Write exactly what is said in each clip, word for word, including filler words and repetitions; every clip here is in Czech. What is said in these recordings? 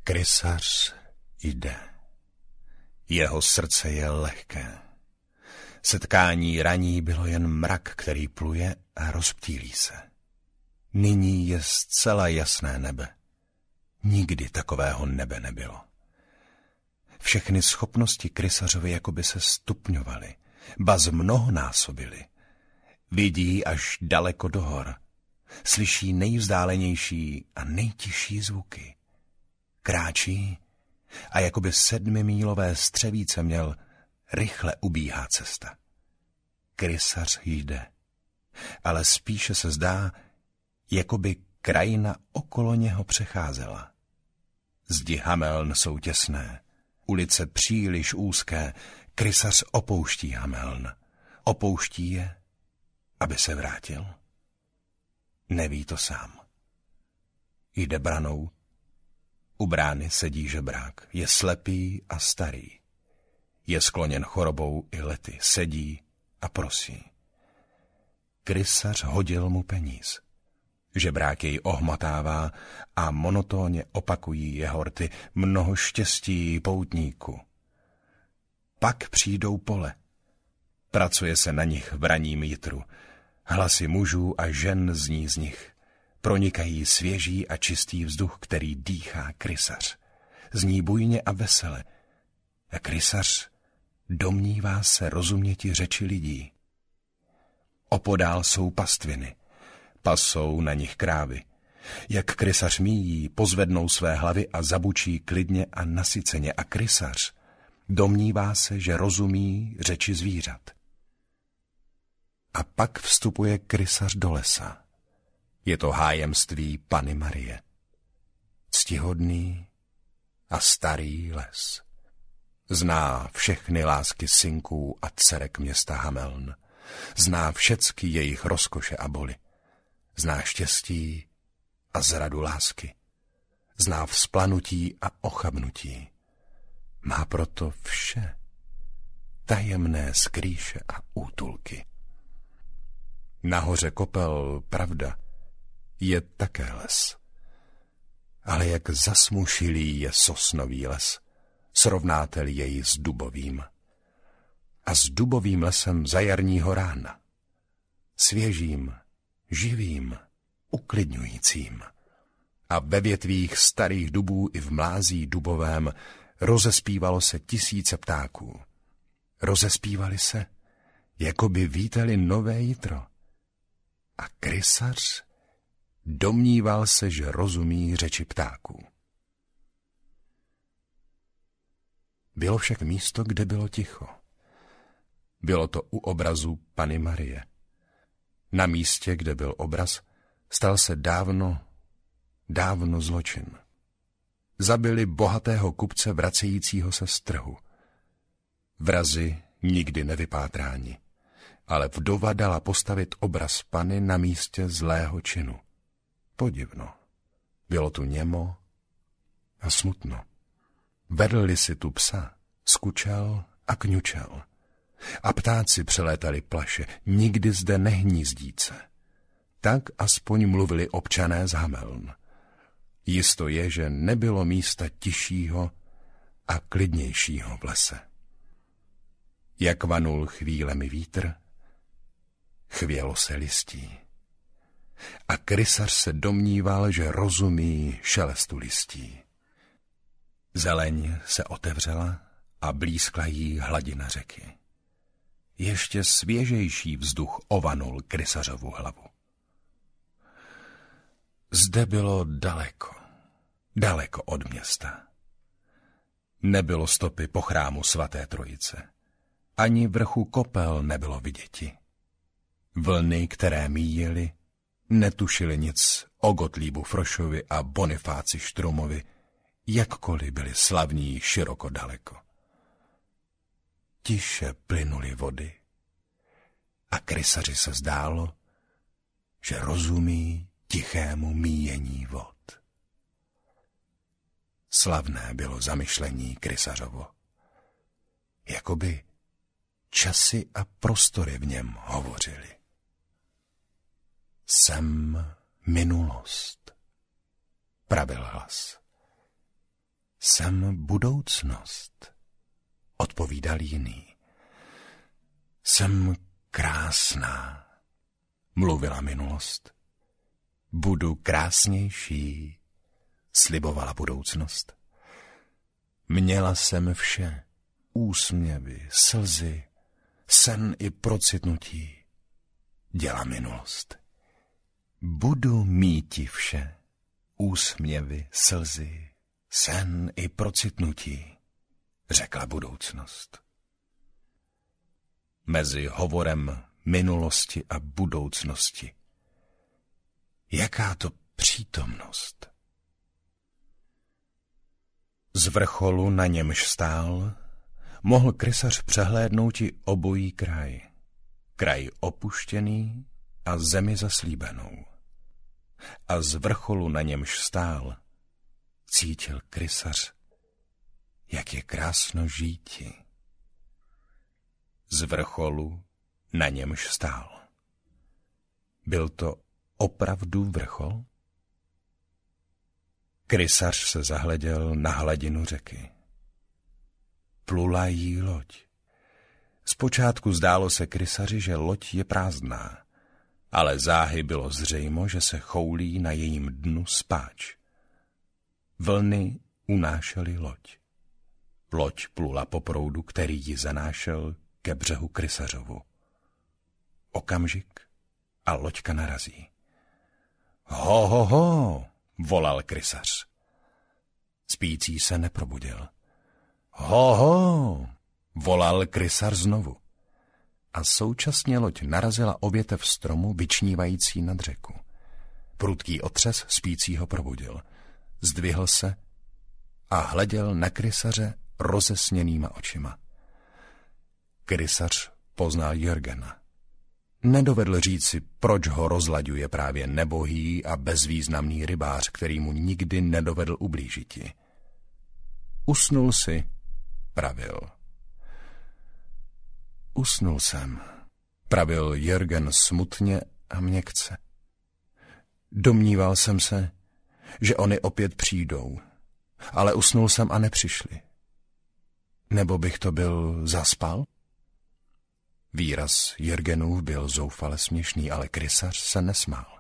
Krysař jde. Jeho srdce je lehké. Setkání raní bylo jen mrak, který pluje a rozptýlí se. Nyní je zcela jasné nebe. Nikdy takového nebe nebylo. Všechny schopnosti Krysařovi jakoby se stupňovaly, ba zmnohonásobily. Vidí až daleko do hor. Slyší nejvzdálenější a nejtižší zvuky. Kráčí a jakoby sedmimílové střevíce měl, rychle ubíhá cesta. Krysař jde, ale spíše se zdá, jakoby krajina okolo něho přecházela. Zdi Hameln jsou těsné, ulice příliš úzké, Krysař opouští Hameln. Opouští je, aby se vrátil. Neví to sám. Jde branou. U brány sedí žebrák, je slepý a starý. Je skloněn chorobou i lety, sedí a prosí. Krysař hodil mu peníz. Žebrák jej ohmatává a monotónně opakují jeho rty: mnoho štěstí, poutníku. Pak přijdou pole. Pracuje se na nich v ranním jitru. Hlasy mužů a žen zní z nich. Pronikají svěží a čistý vzduch, který dýchá Krysař. Zní bujně a vesele. A Krysař domnívá se rozuměti řeči lidí. Opodál jsou pastviny. Pasou na nich krávy. Jak Krysař míjí, pozvednou své hlavy a zabučí klidně a nasyceně. A Krysař domnívá se, že rozumí řeči zvířat. A pak vstupuje Krysař do lesa. Je to hájemství Panny Marie. Ctihodný a starý les. Zná všechny lásky synků a dcerek města Hameln. Zná všecky jejich rozkoše a boli. Zná štěstí a zradu lásky. Zná vzplanutí a ochabnutí. Má proto vše. Tajemné skrýše a útulky. Nahoře kopel, pravda, je také les. Ale jak zasmušilý je sosnový les, srovnáte-li jej s dubovým. A s dubovým lesem za jarního rána. Svěžím, živým, uklidňujícím. A ve větvích starých dubů i v mlází dubovém rozespívalo se tisíce ptáků. Rozespívali se, jako by vítali nové jitro. A Krysař domníval se, že rozumí řeči ptáků. Bylo však místo, kde bylo ticho. Bylo to u obrazu Panny Marie. Na místě, kde byl obraz, stal se dávno, dávno zločin. Zabili bohatého kupce vracejícího se z trhu. Vrazi nikdy nevypátráni, ale vdova dala postavit obraz Panny na místě zlého činu. Podivno. Bylo tu němo a smutno. Vedl si tu psa, skučel a kňučel. A ptáci přelétali plaše, nikdy zde nehnízdíce. Tak aspoň mluvili občané z Hameln. Jisto je, že nebylo místa tišího a klidnějšího v lese. Jak vanul chvílemi vítr, chvělo se listí. A Krysař se domníval, že rozumí šelestu listí. Zeleň se otevřela a blízkla jí hladina řeky. Ještě svěžejší vzduch ovanul Krysařovu hlavu. Zde bylo daleko, daleko od města. Nebylo stopy po chrámu svaté Trojice. Ani vrchu kopel nebylo viděti. Vlny, které míjely, netušili nic o Gottlibu Frošovi a Bonifáci Štrumovi, jakkoliv byli slavní široko daleko. Tiše plynuly vody a Krysaři se zdálo, že rozumí tichému míjení vod. Slavné bylo zamyšlení Krysařovo. Jakoby časy a prostory v něm hovořily. Jsem minulost, pravil hlas. Jsem budoucnost, odpovídal jiný. Jsem krásná, mluvila minulost. Budu krásnější, slibovala budoucnost. Měla jsem vše, úsměvy, slzy, sen i procitnutí, děla minulost. Budu míti vše, úsměvy, slzy, sen i procitnutí, řekla budoucnost. Mezi hovorem minulosti a budoucnosti. Jaká to přítomnost? Z vrcholu, na němž stál, mohl krysař přehlédnouti obojí kraj. Kraj opuštěný a zemi zaslíbenou. A z vrcholu, na němž stál, cítil krysař, jak je krásno žíti. Z vrcholu, na němž stál. Byl to opravdu vrchol? Krysař se zahleděl na hladinu řeky. Plula jí loď. Zpočátku zdálo se krysaři, že loď je prázdná, ale záhy bylo zřejmo, že se choulí na jejím dnu spáč. Vlny unášely loď. Loď plula po proudu, který ji zanášel ke břehu krysařovu. Okamžik a loďka narazí. Ho, ho, ho, volal krysař. Spící se neprobudil. Ho, ho, volal krysař znovu. A současně loď narazila o větev stromu, vyčnívající nad řeku. Prudký otřes spícího probudil. Zdvihl se a hleděl na krysaře rozesněnýma očima. Krysař poznal Jörgena. Nedovedl říci, proč ho rozlaďuje právě nebohý a bezvýznamný rybář, který mu nikdy nedovedl ublížiti. Usnul si, pravil. Usnul jsem, pravil Jörgen smutně a měkce. Domníval jsem se, že oni opět přijdou, ale usnul jsem a nepřišli. Nebo bych to byl zaspal? Výraz Jörgenův byl zoufale směšný, ale krysař se nesmál.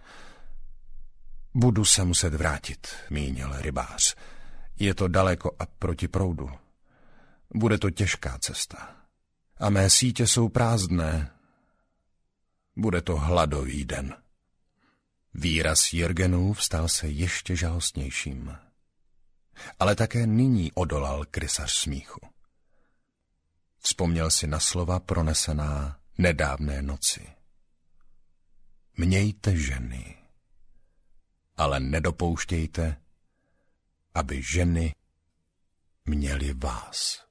Budu se muset vrátit, mínil rybář. Je to daleko a proti proudu. Bude to těžká cesta. A mé sítě jsou prázdné. Bude to hladový den. Výraz Jörgenův stal se ještě žalostnějším. Ale také nyní odolal krysař smíchu. Vzpomněl si na slova pronesená nedávné noci. Mějte ženy, ale nedopouštějte, aby ženy měly vás.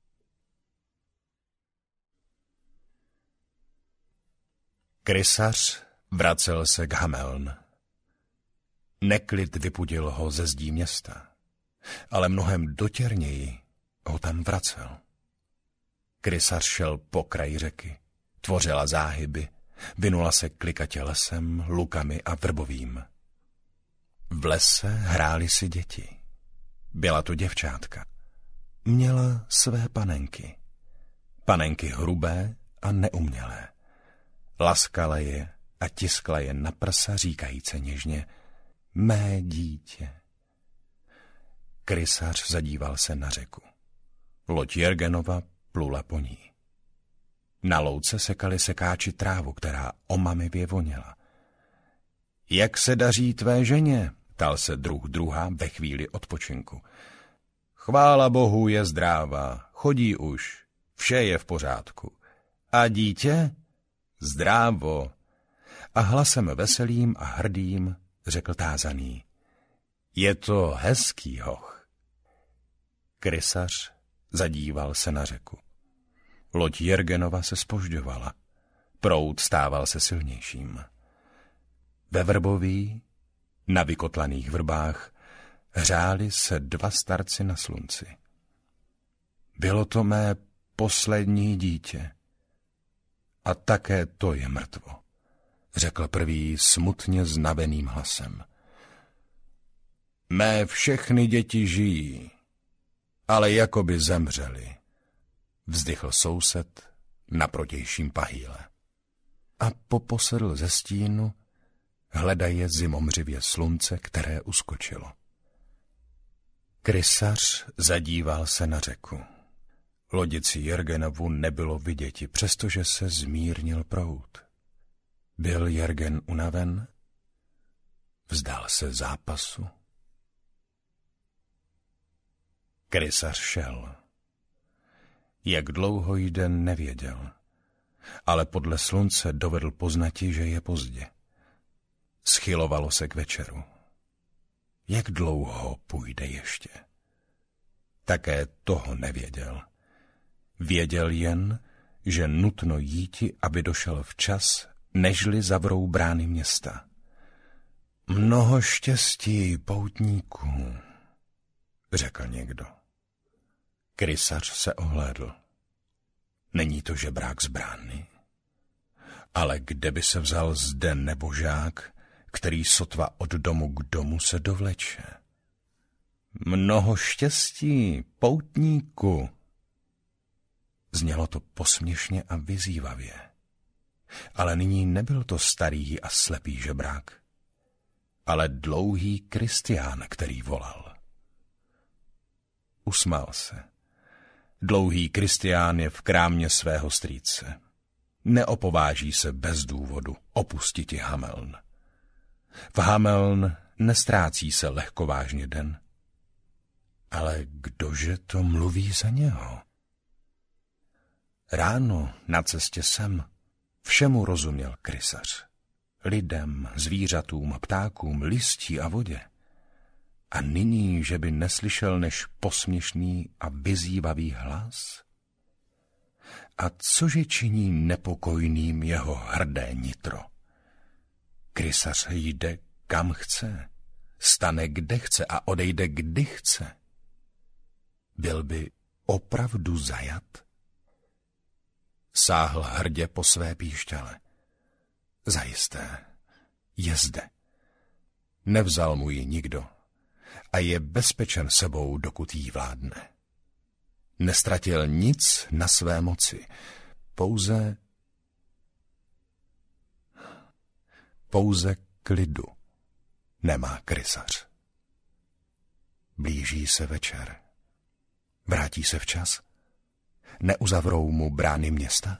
Krysař vracel se k Hameln. Neklid vypudil ho ze zdí města, ale mnohem dotěrněji ho tam vracel. Krysař šel po kraji řeky, tvořila záhyby, vinula se klikatě lesem, lukami a vrbovým. V lese hrály si děti. Byla to děvčátka. Měla své panenky. Panenky hrubé a neumělé. Laskala je a tiskla je na prsa, říkajíce něžně: mé dítě. Krysař zadíval se na řeku. Loď Jörgenova plula po ní. Na louce sekali sekáči trávu, která omamivě voněla. Jak se daří tvé ženě? Ptal se druh druha ve chvíli odpočinku. Chvála Bohu, je zdrává, chodí už, vše je v pořádku. A dítě? Zdrávo. A hlasem veselým a hrdým řekl tázaný: je to hezký hoch. Krysař zadíval se na řeku. Loď Jörgenova se zpožďovala. Proud stával se silnějším. Ve vrboví, na vykotlaných vrbách, hřáli se dva starci na slunci. Bylo to mé poslední dítě. A také to je mrtvo, řekl prvý smutně znaveným hlasem. Mé všechny děti žijí, ale jako by zemřeli, vzdychl soused na protějším pahýle. A poposedl ze stínu, hledaje zimomřivě slunce, které uskočilo. Krysař zadíval se na řeku. Lodici Jergenovu nebylo viděti, přestože se zmírnil proud. Byl Jergen unaven? Vzdal se zápasu? Krysař šel. Jak dlouho jde, nevěděl, ale podle slunce dovedl poznati, že je pozdě. Schylovalo se k večeru. Jak dlouho půjde ještě? Také toho nevěděl. Věděl jen, že nutno jíti, aby došel včas, nežli zavrou brány města. Mnoho štěstí, poutníků, řekl někdo. Krysař se ohlédl. Není to žebrák z brány? Ale kde by se vzal zde nebožák, který sotva od domu k domu se dovleče? Mnoho štěstí, poutníku. Znělo to posměšně a vyzývavě. Ale nyní nebyl to starý a slepý žebrák, ale dlouhý Kristián, který volal. Usmál se. Dlouhý Kristián je v krámě svého strýce. Neopováží se bez důvodu opustiti Hameln. V Hameln nestrácí se lehkovážně den. Ale kdože to mluví za něho? Ráno na cestě sem všemu rozuměl Krysař. Lidem, zvířatům, ptákům, listí a vodě. A nyní, že by neslyšel než posměšný a vyzývavý hlas? A cože činí nepokojným jeho hrdé nitro? Krysař jde kam chce, stane kde chce a odejde kdy chce. Byl by opravdu zajat? Sáhl hrdě po své píšťale. Zajisté, je zde. Nevzal mu ji nikdo a je bezpečen sebou, dokud jí vládne. Nestratil nic na své moci, pouze pouze klidu nemá Krysař. Blíží se večer. Vrátí se včas? Neuzavřou mu brány města?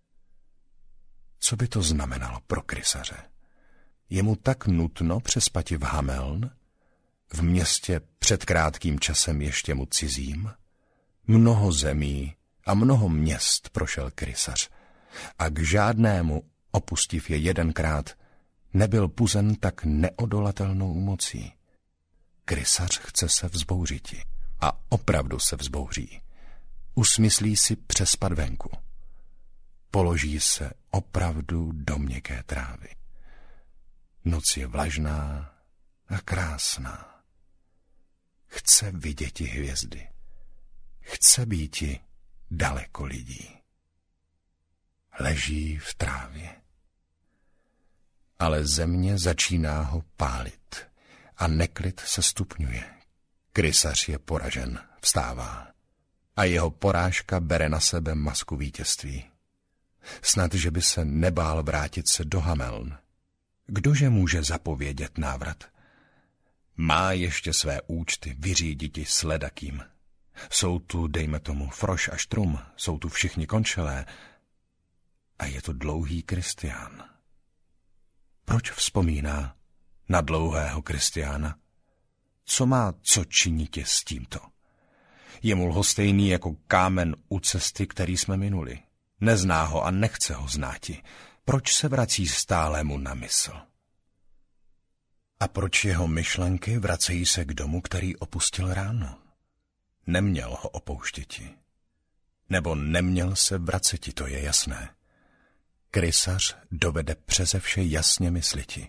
Co by to znamenalo pro Krysaře? Je mu tak nutno přespati v Hameln? V městě před krátkým časem ještě mu cizím? Mnoho zemí a mnoho měst prošel Krysař a k žádnému, opustiv je jedenkrát, nebyl puzen tak neodolatelnou mocí. Krysař chce se vzbouřiti a opravdu se vzbouří. Usmyslí si přespat venku. Položí se opravdu do měkké trávy. Noc je vlažná a krásná. Chce viděti hvězdy. Chce býti daleko lidí. Leží v trávě. Ale země začíná ho pálit a neklid se stupňuje. Krysař je poražen, vstává a jeho porážka bere na sebe masku vítězství. Snad, že by se nebál vrátit se do Hameln. Kdože může zapovědět návrat? Má ještě své účty vyříditi s ledakým. Jsou tu, dejme tomu, Froš a Štrum, jsou tu všichni končelé. A je to dlouhý Kristián. Proč vzpomíná na dlouhého Kristiána? Co má co činitě s tímto? Je mu lhostejný jako kámen u cesty, který jsme minuli. Nezná ho a nechce ho znáti. Proč se vrací stále mu na mysl? A proč jeho myšlenky vracejí se k domu, který opustil ráno? Neměl ho opouštěti. Nebo neměl se vraceti, to je jasné. Krysař dovede přeze vše jasně mysliti.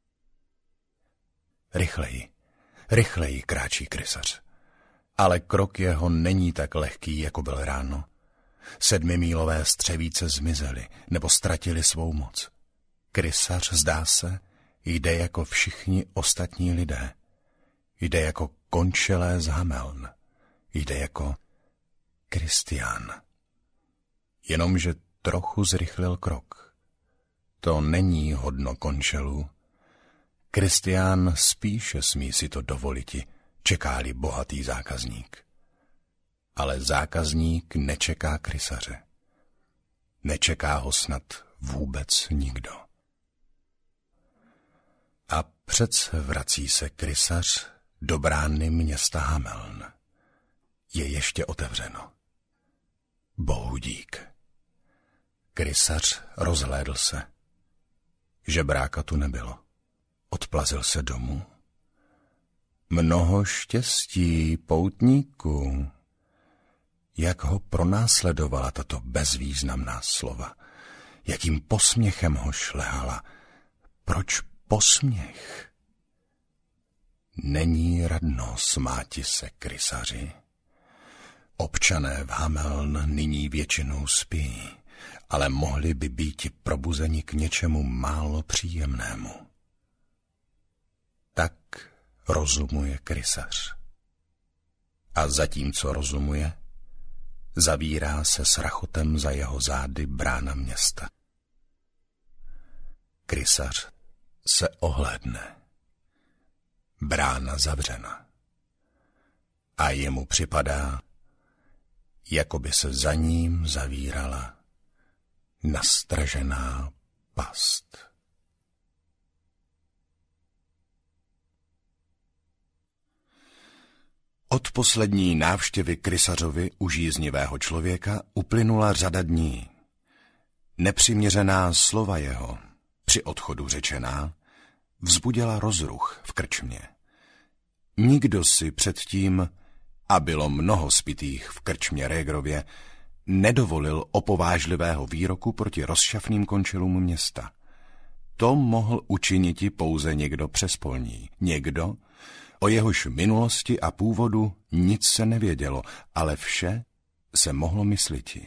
Rychleji, rychleji kráčí Krysař. Ale krok jeho není tak lehký, jako byl ráno. Sedmimílové střevíce zmizely nebo ztratili svou moc. Krysař, zdá se, jde jako všichni ostatní lidé. Jde jako končelé z Hameln. Jde jako Kristián. Jenomže trochu zrychlil krok. To není hodno končelů. Kristián spíše smí si to dovoliti, čeká-li bohatý zákazník. Ale zákazník nečeká krysaře. Nečeká ho snad vůbec nikdo. A přece vrací se krysař do brány města Hameln. Je ještě otevřeno. Bohu dík. Krysař rozhlédl se. Žebráka tu nebylo. Odplazil se domů. Mnoho štěstí, poutníku. Jak ho pronásledovala tato bezvýznamná slova. Jakým posměchem ho šlehala. Proč posměch? Není radno smáti se, krysaři. Občané v Hameln nyní většinou spí, ale mohli by býti probuzeni k něčemu málo příjemnému. Tak rozumuje krysař. A zatímco rozumuje, zavírá se s rachotem za jeho zády brána města. Krysař se ohlédne. Brána zavřena. A jemu připadá, jako by se za ním zavírala nastražená past. Od poslední návštěvy krysařovi u žíznivého člověka uplynula řada dní. Nepřiměřená slova jeho, při odchodu řečená, vzbudila rozruch v krčmě. Nikdo si předtím, a bylo mnoho spitých v krčmě Régrově, nedovolil opovážlivého výroku proti rozšafným končelům města. To mohl učiniti pouze někdo přespolní, někdo, o jehož minulosti a původu nic se nevědělo, ale vše se mohlo mysliti.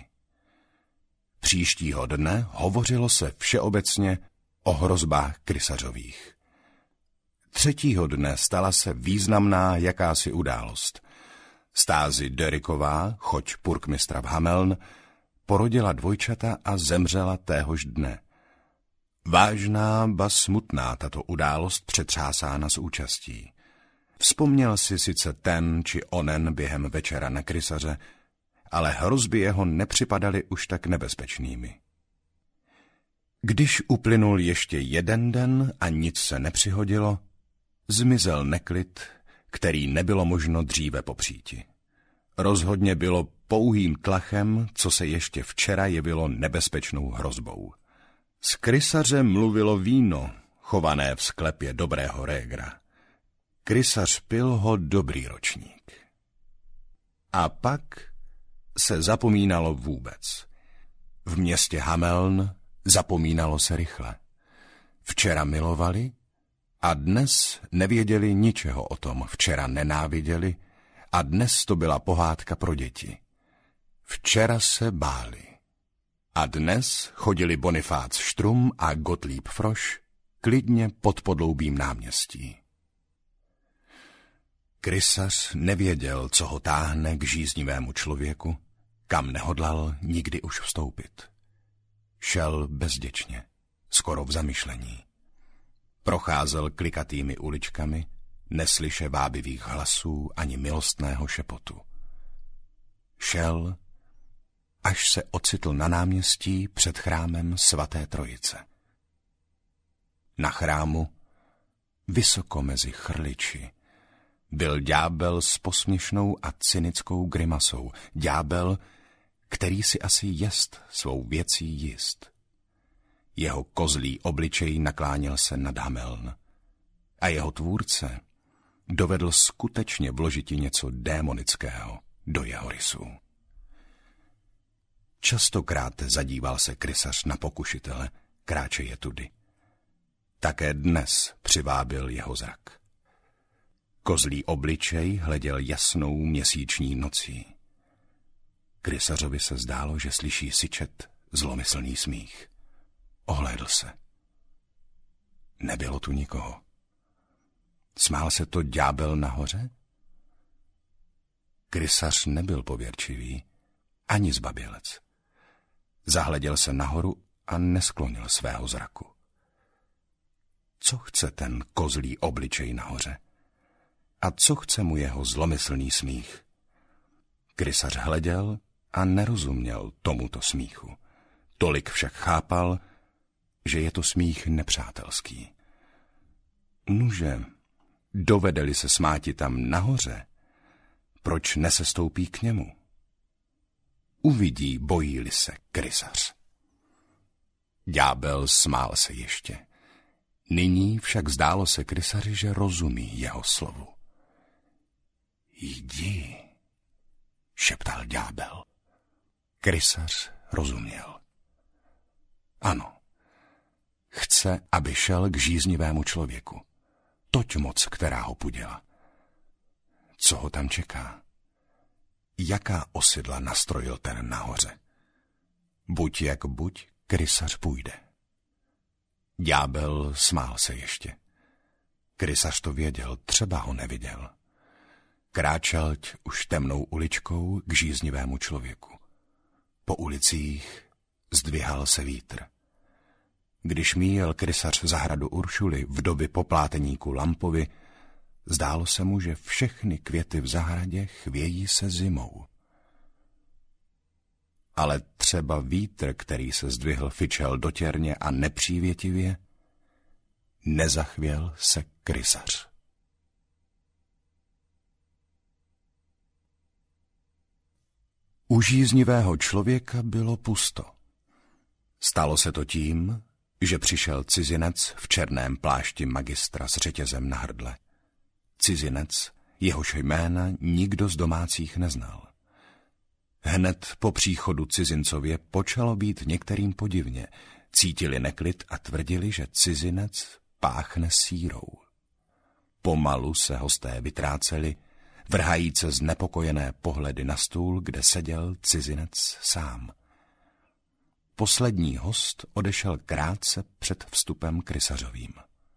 Příštího dne hovořilo se všeobecně o hrozbách krysařových. Třetího dne stala se významná jakási událost. Stázi Deriková, choť purkmistra v Hameln, porodila dvojčata a zemřela téhož dne. Vážná, ba smutná tato událost přetřásána s účastí. Vzpomněl si sice ten či onen během večera na krysaře, ale hrozby jeho nepřipadaly už tak nebezpečnými. Když uplynul ještě jeden den a nic se nepřihodilo, zmizel neklid, který nebylo možno dříve popříti. Rozhodně bylo pouhým tlachem, co se ještě včera jevilo nebezpečnou hrozbou. Z krysaře mluvilo víno, chované v sklepě dobrého Régra. Krysař pil ho dobrý ročník. A pak se zapomínalo vůbec. V městě Hameln zapomínalo se rychle. Včera milovali a dnes nevěděli ničeho o tom. Včera nenáviděli a dnes to byla pohádka pro děti. Včera se báli a dnes chodili Bonifác Štrum a Gottlieb Frosch klidně pod podloubím náměstí. Krysař nevěděl, co ho táhne k žíznivému člověku, kam nehodlal nikdy už vstoupit. Šel bezděčně, skoro v zamyšlení. Procházel klikatými uličkami, neslyše vábivých hlasů ani milostného šepotu. Šel, až se ocitl na náměstí před chrámem svaté Trojice. Na chrámu, vysoko mezi chrliči, byl ďábel s posměšnou a cynickou grimasou. Ďábel, který si asi jest svou věcí jist. Jeho kozlý obličej nakláněl se nad Hameln. A jeho tvůrce dovedl skutečně vložiti něco démonického do jeho rysů. Častokrát zadíval se krysař na pokušitele, kráčeje tudy. Také dnes přivábil jeho zrak. Kozlý obličej hleděl jasnou měsíční nocí. Krysařovi se zdálo, že slyší syčet zlomyslný smích. Ohlédl se. Nebylo tu nikoho. Smál se to ďábel nahoře? krysař nebyl pověrčivý, ani zbabělec. Zahleděl se nahoru a nesklonil svého zraku. Co chce ten kozlý obličej nahoře? A co chce mu jeho zlomyslný smích? Krysař hleděl a nerozuměl tomuto smíchu. Tolik však chápal, že je to smích nepřátelský. Nuže, dovede-li se smáti tam nahoře, proč nesestoupí k němu? Uvidí, bojí-li se krysař. Ďábel smál se ještě. Nyní však zdálo se krysaři, že rozumí jeho slovu. Jdi, šeptal ďábel. Krysař rozuměl. Ano, chce, aby šel k žíznivému člověku. Toť moc, která ho pudila. Co ho tam čeká? Jaká osidla nastrojil ten nahoře? Buď jak buď, krysař půjde. Ďábel smál se ještě. Krysař to věděl, třeba ho neviděl. Kráčel už temnou uličkou k žíznivému člověku. Po ulicích zdvihal se vítr. Když míjel krysař zahradu Uršuly v době popláteníku Lampovi, zdálo se mu, že všechny květy v zahradě chvějí se zimou. Ale třeba vítr, který se zdvihl, fičel dotěrně a nepřívětivě, nezachvěl se krysař. U žíznivého člověka bylo pusto. Stalo se to tím, že přišel cizinec v černém plášti magistra s řetězem na hrdle. Cizinec, jehož jména nikdo z domácích neznal. Hned po příchodu cizincově počalo být některým podivně, cítili neklid a tvrdili, že cizinec páchne sírou. Pomalu se hosté vytráceli, vrhajíce znepokojené pohledy na stůl, kde seděl cizinec sám. Poslední host odešel krátce před vstupem krysařovým.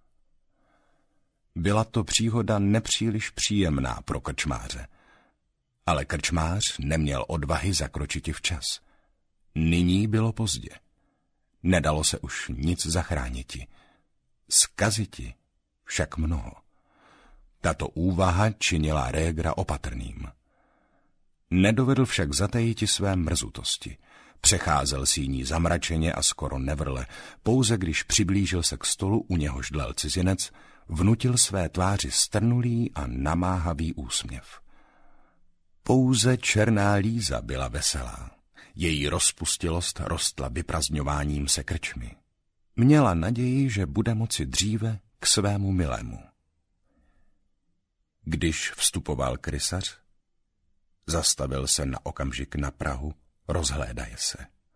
Byla to příhoda nepříliš příjemná pro krčmáře, ale krčmář neměl odvahy zakročiti včas. Nyní bylo pozdě. Nedalo se už nic zachrániti. Zkaziti však mnoho. Tato úvaha činila Régra opatrným. Nedovedl však zatajiti své mrzutosti. Přecházel síní zamračeně a skoro nevrle, pouze když přiblížil se k stolu, u něhož dlel cizinec, vnutil své tváři strnulý a namáhavý úsměv. Pouze černá Líza byla veselá. Její rozpustilost rostla vyprazňováním se krčmy. Měla naději, že bude moci dříve k svému milému. Když vstupoval krysař, zastavil se na okamžik na prahu, rozhlédaje se.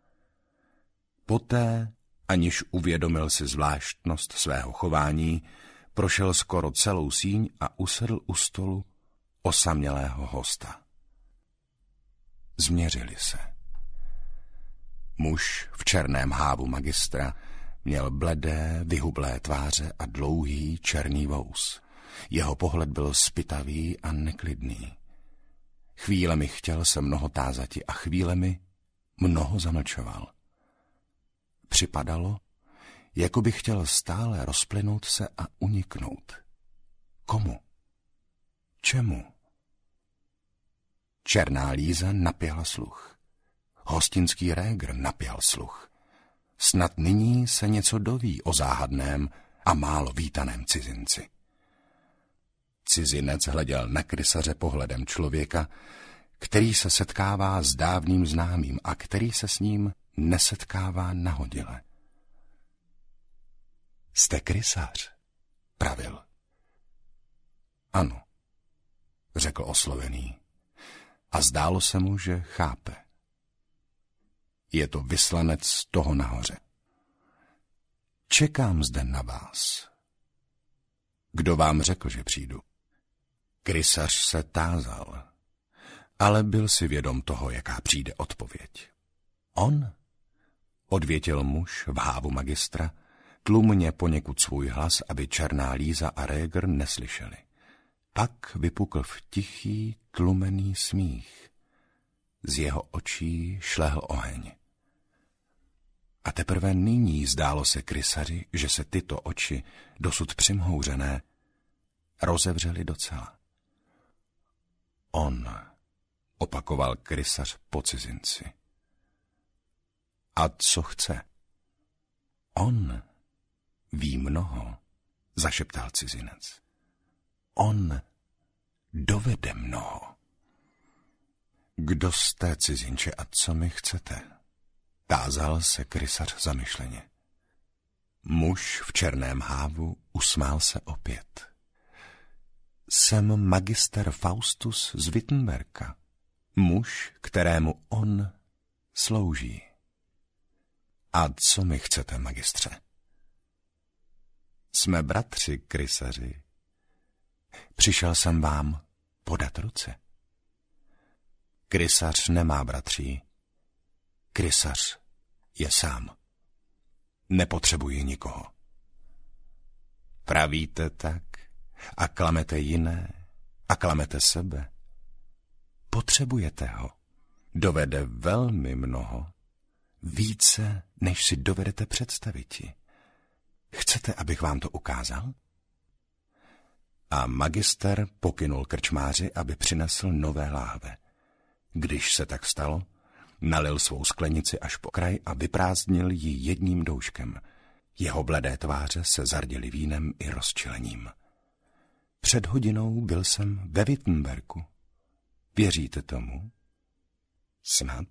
Poté, aniž uvědomil si zvláštnost svého chování, prošel skoro celou síň a usedl u stolu osamělého hosta. Změřili se. Muž v černém hávu magistra měl bledé, vyhublé tváře a dlouhý černý vous. Jeho pohled byl zpytavý a neklidný. Chvílemi chtěl se mnoho tázati a chvílemi mnoho zamlčoval. Připadalo, jako by chtěl stále rozplynout se a uniknout. Komu? Čemu? Černá Líza napěla sluch. Hostinský Régr napěl sluch. Snad nyní se něco doví o záhadném a málo vítaném cizinci. Cizinec hleděl na krysaře pohledem člověka, který se setkává s dávným známým a který se s ním nesetkává nahodile. Jste krysař, pravil. Ano, řekl oslovený, a zdálo se mu, že chápe. Je to vyslanec toho nahoře. Čekám zde na vás. Kdo vám řekl, že přijdu? Krysař se tázal, ale byl si vědom toho, jaká přijde odpověď. On? Odvětil muž v hávu magistra, tlumně poněkud svůj hlas, aby černá Líza a Régr neslyšeli. Pak vypukl v tichý, tlumený smích. Z jeho očí šlehl oheň. A teprve nyní zdálo se krysaři, že se tyto oči, dosud přimhouřené, rozevřely docela. On, opakoval krysař po cizinci. A co chce? On ví mnoho, zašeptal cizinec. On dovede mnoho. Kdo jste, cizinče, a co mi chcete? Tázal se krysař zamyšleně. Muž v černém hávu usmál se opět. Jsem magister Faustus z Wittenberka, muž, kterému on slouží. A co mi chcete, magistře? Jsme bratři, krysaři. Přišel jsem vám podat ruce. Krysař nemá bratří. Krysař je sám. Nepotřebuji nikoho. Pravíte tak a klamete jiné a klamete sebe. Potřebujete ho. Dovede velmi mnoho. Více, než si dovedete představiti. Chcete, abych vám to ukázal? A magister pokynul krčmáři, aby přinesl nové láhve. Když se tak stalo, nalil svou sklenici až po kraj a vyprázdnil ji jedním douškem. Jeho bledé tváře se zarděly vínem i rozčilením. Před hodinou byl jsem ve Wittenberku. Věříte tomu? Snad?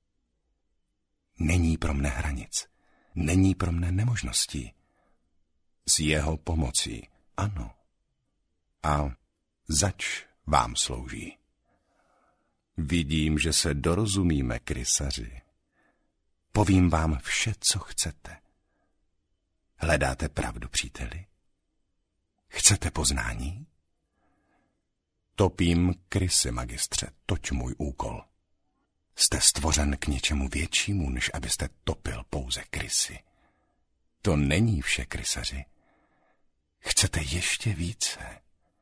Není pro mne hranic. Není pro mne nemožností. S jeho pomocí, ano. A zač vám slouží? Vidím, že se dorozumíme, krysaři. Povím vám vše, co chcete. Hledáte pravdu, příteli? Chcete poznání? Topím krysy, magistře, toť můj úkol. Jste stvořen k něčemu většímu, než abyste topil pouze krysy. To není vše, krysaři. Chcete ještě více.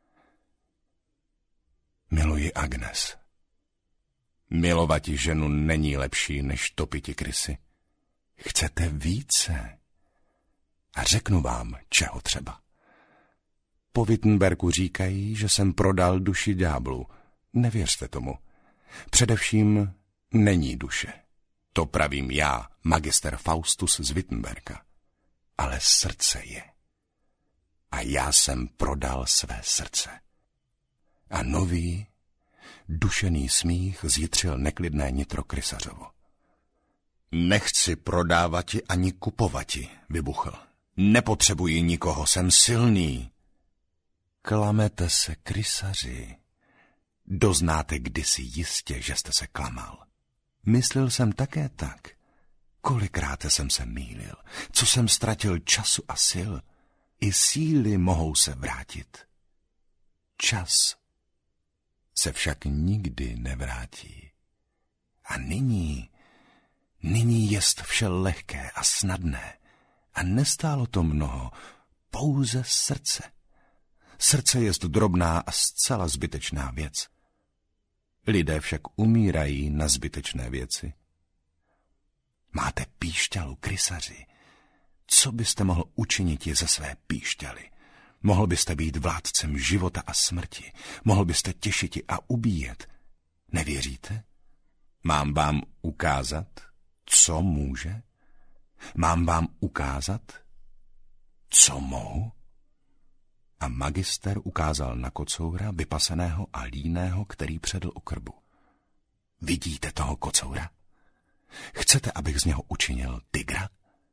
Miluji Agnes. Milovati ženu není lepší, než topiti krysy. Chcete více. A řeknu vám, čeho třeba. Po Wittenberku říkají, že jsem prodal duši ďáblu. Nevěřte tomu. Především není duše. To pravím já, magister Faustus z Wittenberka. Ale srdce je. A já jsem prodal své srdce. A nový, dušený smích zjitřil neklidné nitro krysařovo. Nechci prodávati ani kupovati, vybuchl. Nepotřebuji nikoho, jsem silný. Klamete se, krysaři. Doznáte kdysi jistě, že jste se klamal. Myslel jsem také tak. Kolikrát jsem se mýlil, co jsem ztratil času a sil. I síly mohou se vrátit. Čas se však nikdy nevrátí. A nyní, nyní jest vše lehké a snadné. A nestálo to mnoho, pouze srdce. Srdce jest drobná a zcela zbytečná věc. Lidé však umírají na zbytečné věci. Máte píšťalu, krysaři. Co byste mohl učinit ze své píšťaly? Mohl byste být vládcem života a smrti. Mohl byste těšiti a ubíjet. Nevěříte? Mám vám ukázat, co může? Mám vám ukázat, co mohu? A magister ukázal na kocoura, vypaseného a líného, který předl u krbu. Vidíte toho kocoura? Chcete, abych z něho učinil tygra?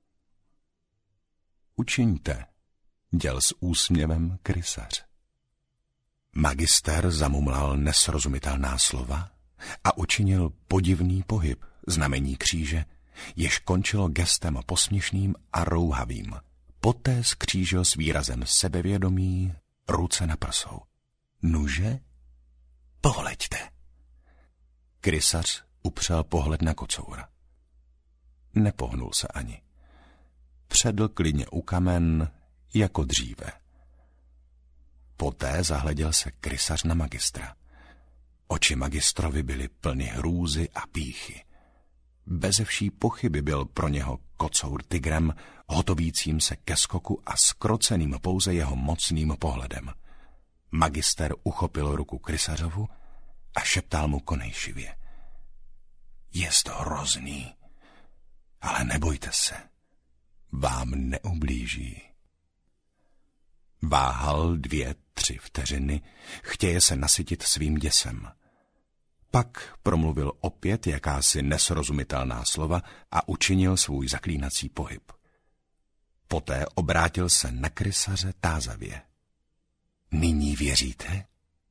Učiňte, děl s úsměvem krysař. Magister zamumlal nesrozumitelná slova a učinil podivný pohyb, znamení kříže, jež končilo gestem posměšným a rouhavým. Poté skřížil s výrazem sebevědomí ruce na prsou. Nuže, pohleďte. Krysař upřel pohled na kocoura. Nepohnul se ani. Předl klidně u kamen jako dříve. Poté zahleděl se krysař na magistra. Oči magistrovi byly plny hrůzy a pýchy. Beze vší pochyby byl pro něho kocour tygrem, hotovícím se ke skoku a skroceným pouze jeho mocným pohledem. Magister uchopil ruku Krysařovu a šeptal mu konejšivě. Jest hrozný, ale nebojte se, vám neublíží. Váhal dvě, tři vteřiny, chtěje se nasytit svým děsem. Pak promluvil opět jakási nesrozumitelná slova a učinil svůj zaklínací pohyb. Poté obrátil se na Krysaře tázavě. Nyní věříte?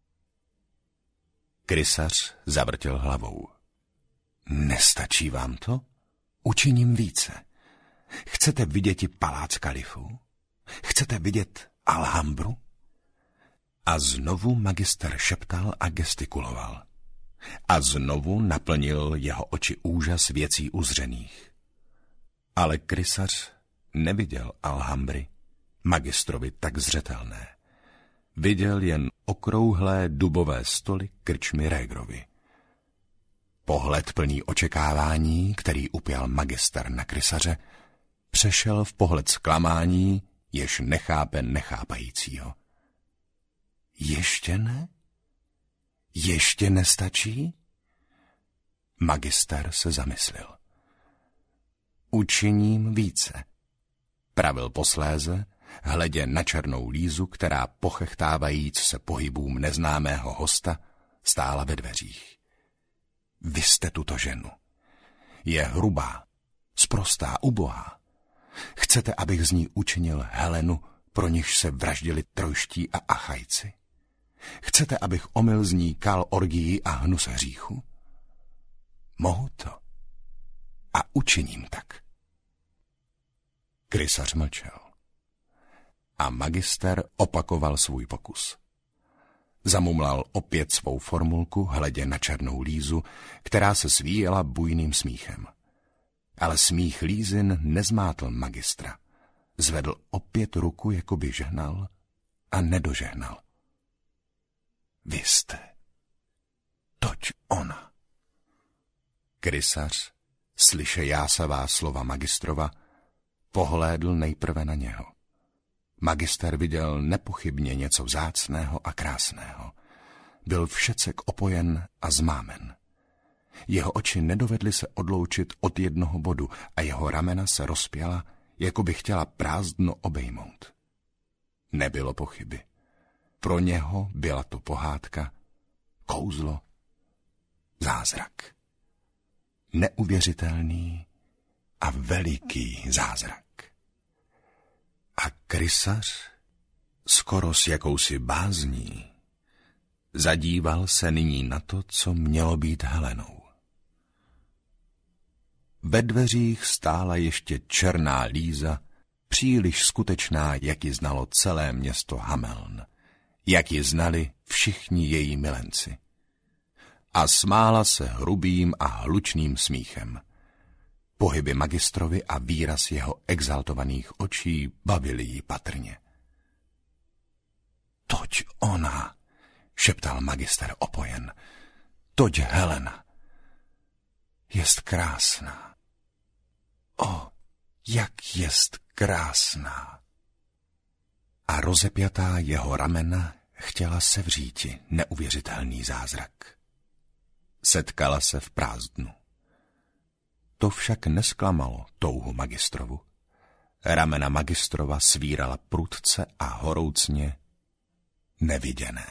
Krysař zavrtěl hlavou. Nestačí vám to? Učiním více. Chcete viděti palác kalifů? Chcete vidět Alhambru? A znovu magister šeptal a gestikuloval. A znovu naplnil jeho oči úžas věcí uzřených. Ale Krysař neviděl Alhambry, magistrovi tak zřetelné. Viděl jen okrouhlé dubové stoly krčmy Régrovi. Pohled plný očekávání, který upěl magister na Krysaře, přešel v pohled zklamání, jež nechápe nechápajícího. Ještě ne? Ještě nestačí? Magister se zamyslel. Učiním více, pravil posléze, hledě na černou Lízu, která pochechtávajíc se pohybům neznámého hosta stála ve dveřích. Vy jste tuto ženu. Je hrubá, sprostá, ubohá. Chcete, abych z ní učinil Helenu, pro nichž se vraždili Trojští a Achajci? Chcete, abych omyl z ní kal orgii a hnus hříchu? Mohu to. A učiním tak. Krysař mlčel. A magister opakoval svůj pokus. Zamumlal opět svou formulku, hledě na černou Lízu, která se svíjela bujným smíchem. Ale smích Lízin nezmátl magistra. Zvedl opět ruku, jako by žehnal, a nedožehnal. Vy jste. Toť ona. Krysař, slyše jásavá slova magistrova, pohlédl nejprve na něho. Magister viděl nepochybně něco vzácného a krásného. Byl všecek opojen a zmámen. Jeho oči nedovedly se odloučit od jednoho bodu a jeho ramena se rozpěla, jako by chtěla prázdno obejmout. Nebylo pochyby. Pro něho byla to pohádka, kouzlo, zázrak. Neuvěřitelný a veliký zázrak. A Krysař, skoro s jakousi bázní, zadíval se nyní na to, co mělo být Helenou. Ve dveřích stála ještě černá Líza, příliš skutečná, jak ji znalo celé město Hameln, jak ji znali všichni její milenci. A smála se hrubým a hlučným smíchem. Pohyby magistrovi a výraz jeho exaltovaných očí bavili jí patrně. Toť ona, šeptal magister opojen, toť Helena. Jest krásná. O, jak jest krásná. A rozepjatá jeho ramena chtěla sevříti neuvěřitelný zázrak. Setkala se v prázdnu. To však nesklamalo touhu magistrovu. Ramena magistrova svírala prudce a horoucně neviděné.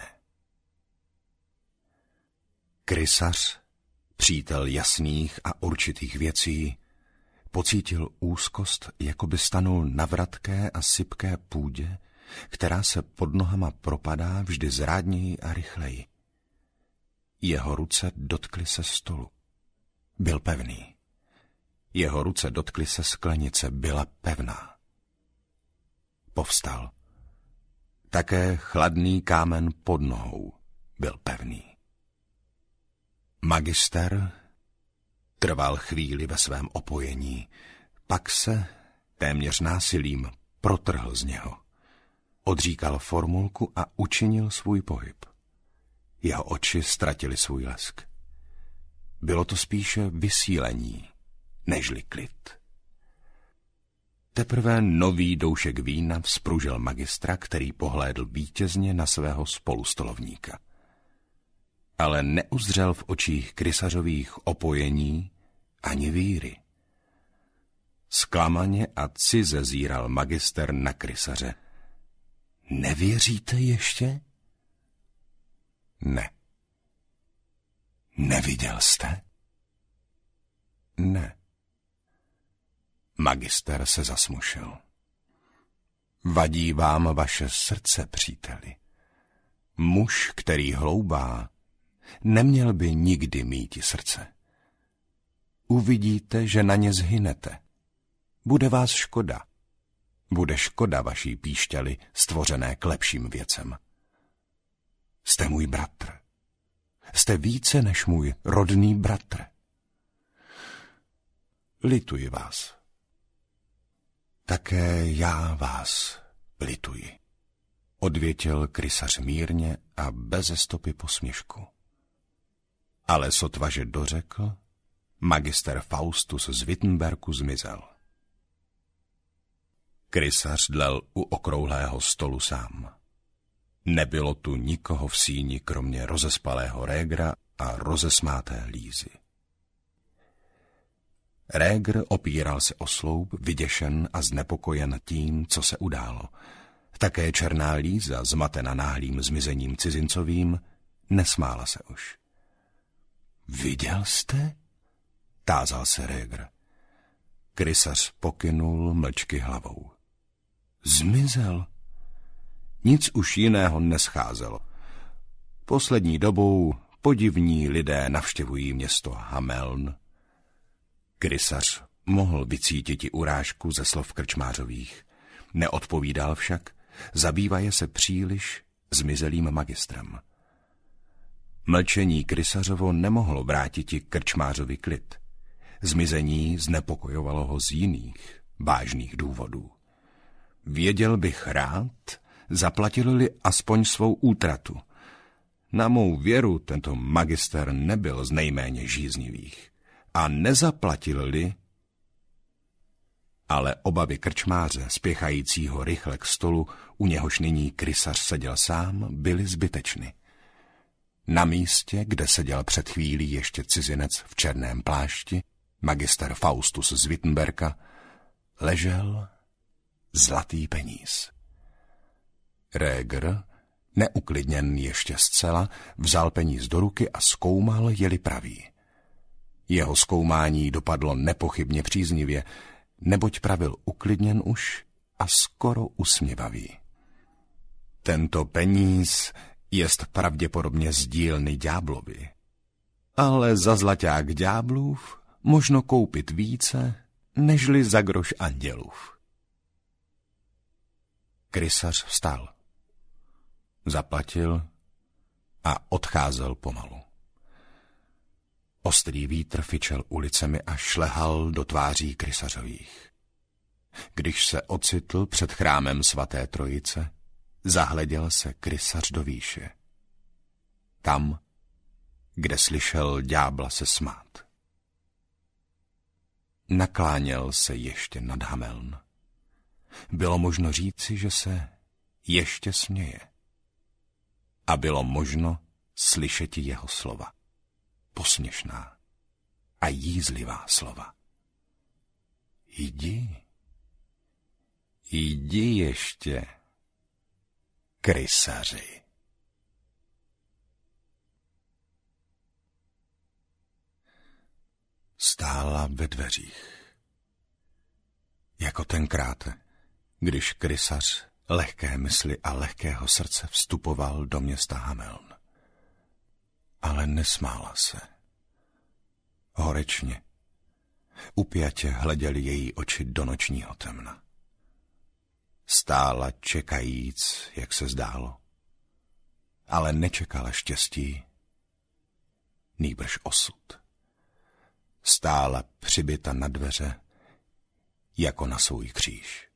Krysař, přítel jasných a určitých věcí, pocítil úzkost, jako by stanul na vratké a sypké půdě, která se pod nohama propadá vždy zrádněji a rychleji. Jeho ruce dotkly se stolu. Byl pevný. Jeho ruce dotkly se sklenice, byla pevná. Povstal. Také chladný kámen pod nohou byl pevný. Magister trval chvíli ve svém opojení, pak se téměř násilím protrhl z něho. Odříkal formulku a učinil svůj pohyb. Jeho oči ztratily svůj lesk. Bylo to spíše vysílení, nežli klid. Teprve nový doušek vína vzpružil magistra, který pohlédl vítězně na svého spolustolovníka. Ale neuzřel v očích Krysařových opojení ani víry. Zklamaně a cize zíral magister na Krysaře. Nevěříte ještě? Ne. Neviděl jste? Ne. Magister se zasmušil. Vadí vám vaše srdce, příteli. Muž, který hloubá, neměl by nikdy míti srdce. Uvidíte, že na ně zhynete. Bude vás škoda. Bude škoda vaší píšťaly stvořené k lepším věcem. Jste můj bratr. Jste více než můj rodný bratr. Lituji vás. Také já vás lituji, odvětil Krysař mírně a beze stopy posměšku. Ale sotva, že dořekl, magister Faustus z Wittenbergu zmizel. Krysař dlel u okrouhlého stolu sám. Nebylo tu nikoho v síni, kromě rozespalého Régra a rozesmáté Lízy. Régr opíral se o sloup, vyděšen a znepokojen tím, co se událo. Také černá Líza, zmatena náhlým zmizením cizincovým, nesmála se už. Viděl jste? Tázal se Régr. Krysař pokynul mlčky hlavou. Zmizel. Nic už jiného nescházelo. Poslední dobou podivní lidé navštěvují město Hameln. Krysař mohl vycítit i urážku ze slov krčmářových. Neodpovídal však, zabývaje se příliš zmizelým magistrem. Mlčení Krysařovo nemohlo vrátit i krčmářovi klid. Zmizení znepokojovalo ho z jiných, vážných důvodů. Věděl bych rád, zaplatil-li aspoň svou útratu. Na mou věru tento magister nebyl z nejméně žíznivých. A nezaplatil-li, ale obavy krčmáře, spěchajícího rychle k stolu, u něhož nyní Krysař seděl sám, byly zbytečny. Na místě, kde seděl před chvílí ještě cizinec v černém plášti, magister Faustus z Wittenberga, ležel zlatý peníz. Régr, neuklidněn ještě zcela, vzal peníz do ruky a zkoumal, je-li pravý. Jeho zkoumání dopadlo nepochybně příznivě, neboť pravil uklidněn už a skoro usměvavý. Tento peníz jest pravděpodobně z dílny ďáblovi, ale za zlaťák ďáblův možno koupit více, nežli za groš andělův. Krysař vstal, zaplatil a odcházel pomalu. Ostrý vítr fičel ulicemi a šlehal do tváří Krysařových. Když se ocitl před chrámem svaté Trojice, zahleděl se Krysař do výše. Tam, kde slyšel ďábla se smát. Nakláněl se ještě nad Hameln. Bylo možno říci, že se ještě směje. A bylo možno slyšeti jeho slova. Posměšná a jízlivá slova. Jdi, jdi ještě, Krysaři. Stála ve dveřích. Jako tenkrát, když Krysař lehké mysli a lehkého srdce vstupoval do města Hameln. Ale nesmála se. Horečně, upjatě hleděly její oči do nočního temna. Stála čekajíc, jak se zdálo, ale nečekala štěstí, nýbrž osud. Stála přibyta na dveře, jako na svůj kříž.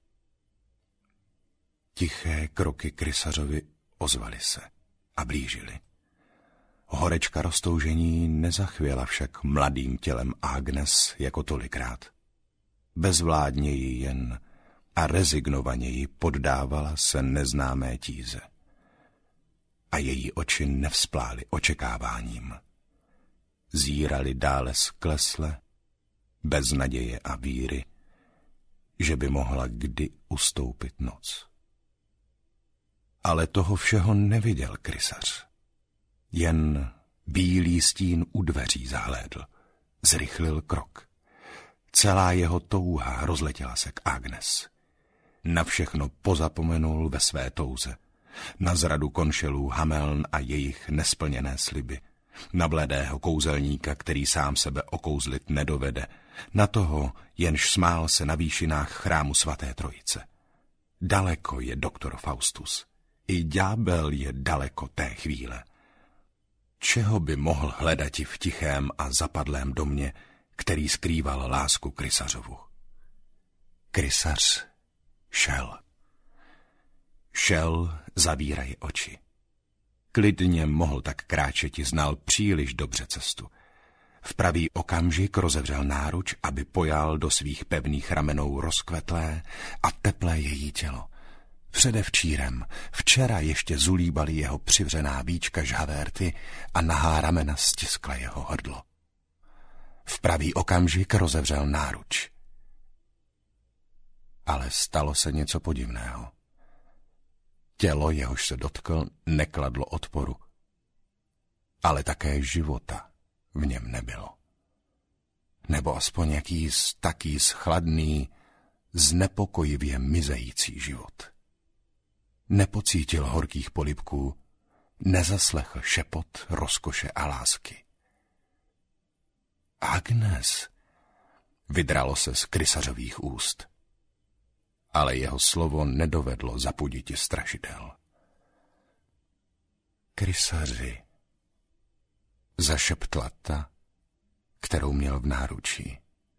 Tiché kroky Krysařovi ozvaly se a blížily. Horečka roztoužení nezachvěla však mladým tělem Agnes jako tolikrát. Bezvládně ji jen a rezignovaněji poddávala se neznámé tíze. A její oči nevzplály očekáváním. Zírali dále sklesle, bez naděje a víry, že by mohla kdy ustoupit noc. Ale toho všeho neviděl krysař. Jen bílý stín u dveří zahlédl. Zrychlil krok. Celá jeho touha rozletěla se k Agnes. Na všechno pozapomenul ve své touze. Na zradu konšelů Hameln a jejich nesplněné sliby. Na bledého kouzelníka, který sám sebe okouzlit nedovede. Na toho, jenž smál se na výšinách chrámu svaté trojice. Daleko je doktor Faustus. I ďábel je daleko té chvíle. Čeho by mohl hledati v tichém a zapadlém domě, který skrýval lásku krysařovu? Krysař šel. Šel, zavíraje oči. Klidně mohl tak kráčeti, znal příliš dobře cestu. V pravý okamžik rozevřel náruč, aby pojal do svých pevných ramenou rozkvetlé a teplé její tělo. Předevčírem, včera ještě zulíbali jeho přivřená víčka žhavé rty a nahá ramena stiskla jeho hrdlo. V pravý okamžik rozevřel náruč. Ale stalo se něco podivného. Tělo, jehož se dotkl, nekladlo odporu. Ale také života v něm nebylo. Nebo aspoň jakýs takýs chladný, znepokojivě mizející život. Nepocítil horkých polibků, nezaslechl šepot rozkoše a lásky. Agnes, vydralo se z krysařových úst. Ale jeho slovo nedovedlo zapuditi strašidel. Krysaři, zašeptla ta, kterou měl v náručí.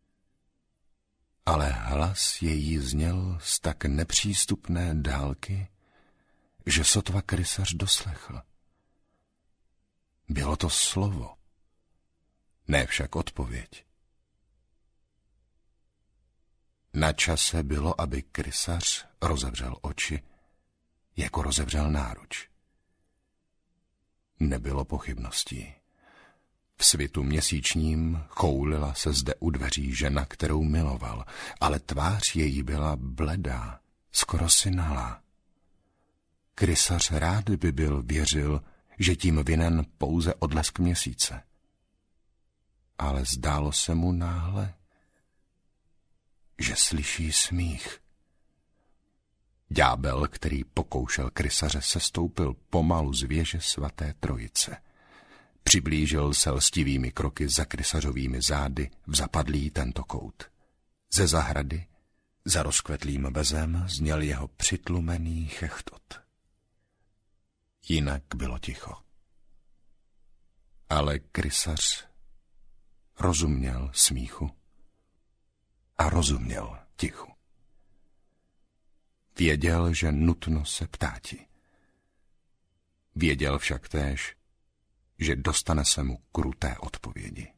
Ale hlas její zněl z tak nepřístupné dálky, že sotva krysař doslechl. Bylo to slovo, ne však odpověď. Na čase bylo, aby krysař rozevřel oči, jako rozevřel náruč. Nebylo pochybností. V svitu měsíčním choulila se zde u dveří žena, kterou miloval, ale tvář její byla bledá, skoro synalá. Krysař rád by byl věřil, že tím vinen pouze odlesk měsíce. Ale zdálo se mu náhle, že slyší smích. Ďábel, který pokoušel krysaře, sestoupil pomalu z věže svaté trojice. Přiblížil se lstivými kroky za krysařovými zády v zapadlý tento kout. Ze zahrady, za rozkvetlým bezem, zněl jeho přitlumený chechtot. Jinak bylo ticho. Ale krysař rozuměl smíchu a rozuměl tichu. Věděl, že nutno se ptáti. Věděl však též, že dostane se mu kruté odpovědi.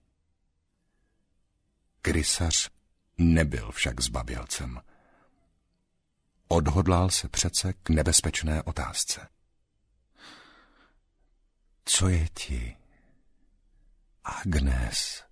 Krysař nebyl však zbabělcem. Odhodlal se přece k nebezpečné otázce. Co je ti, Agnes?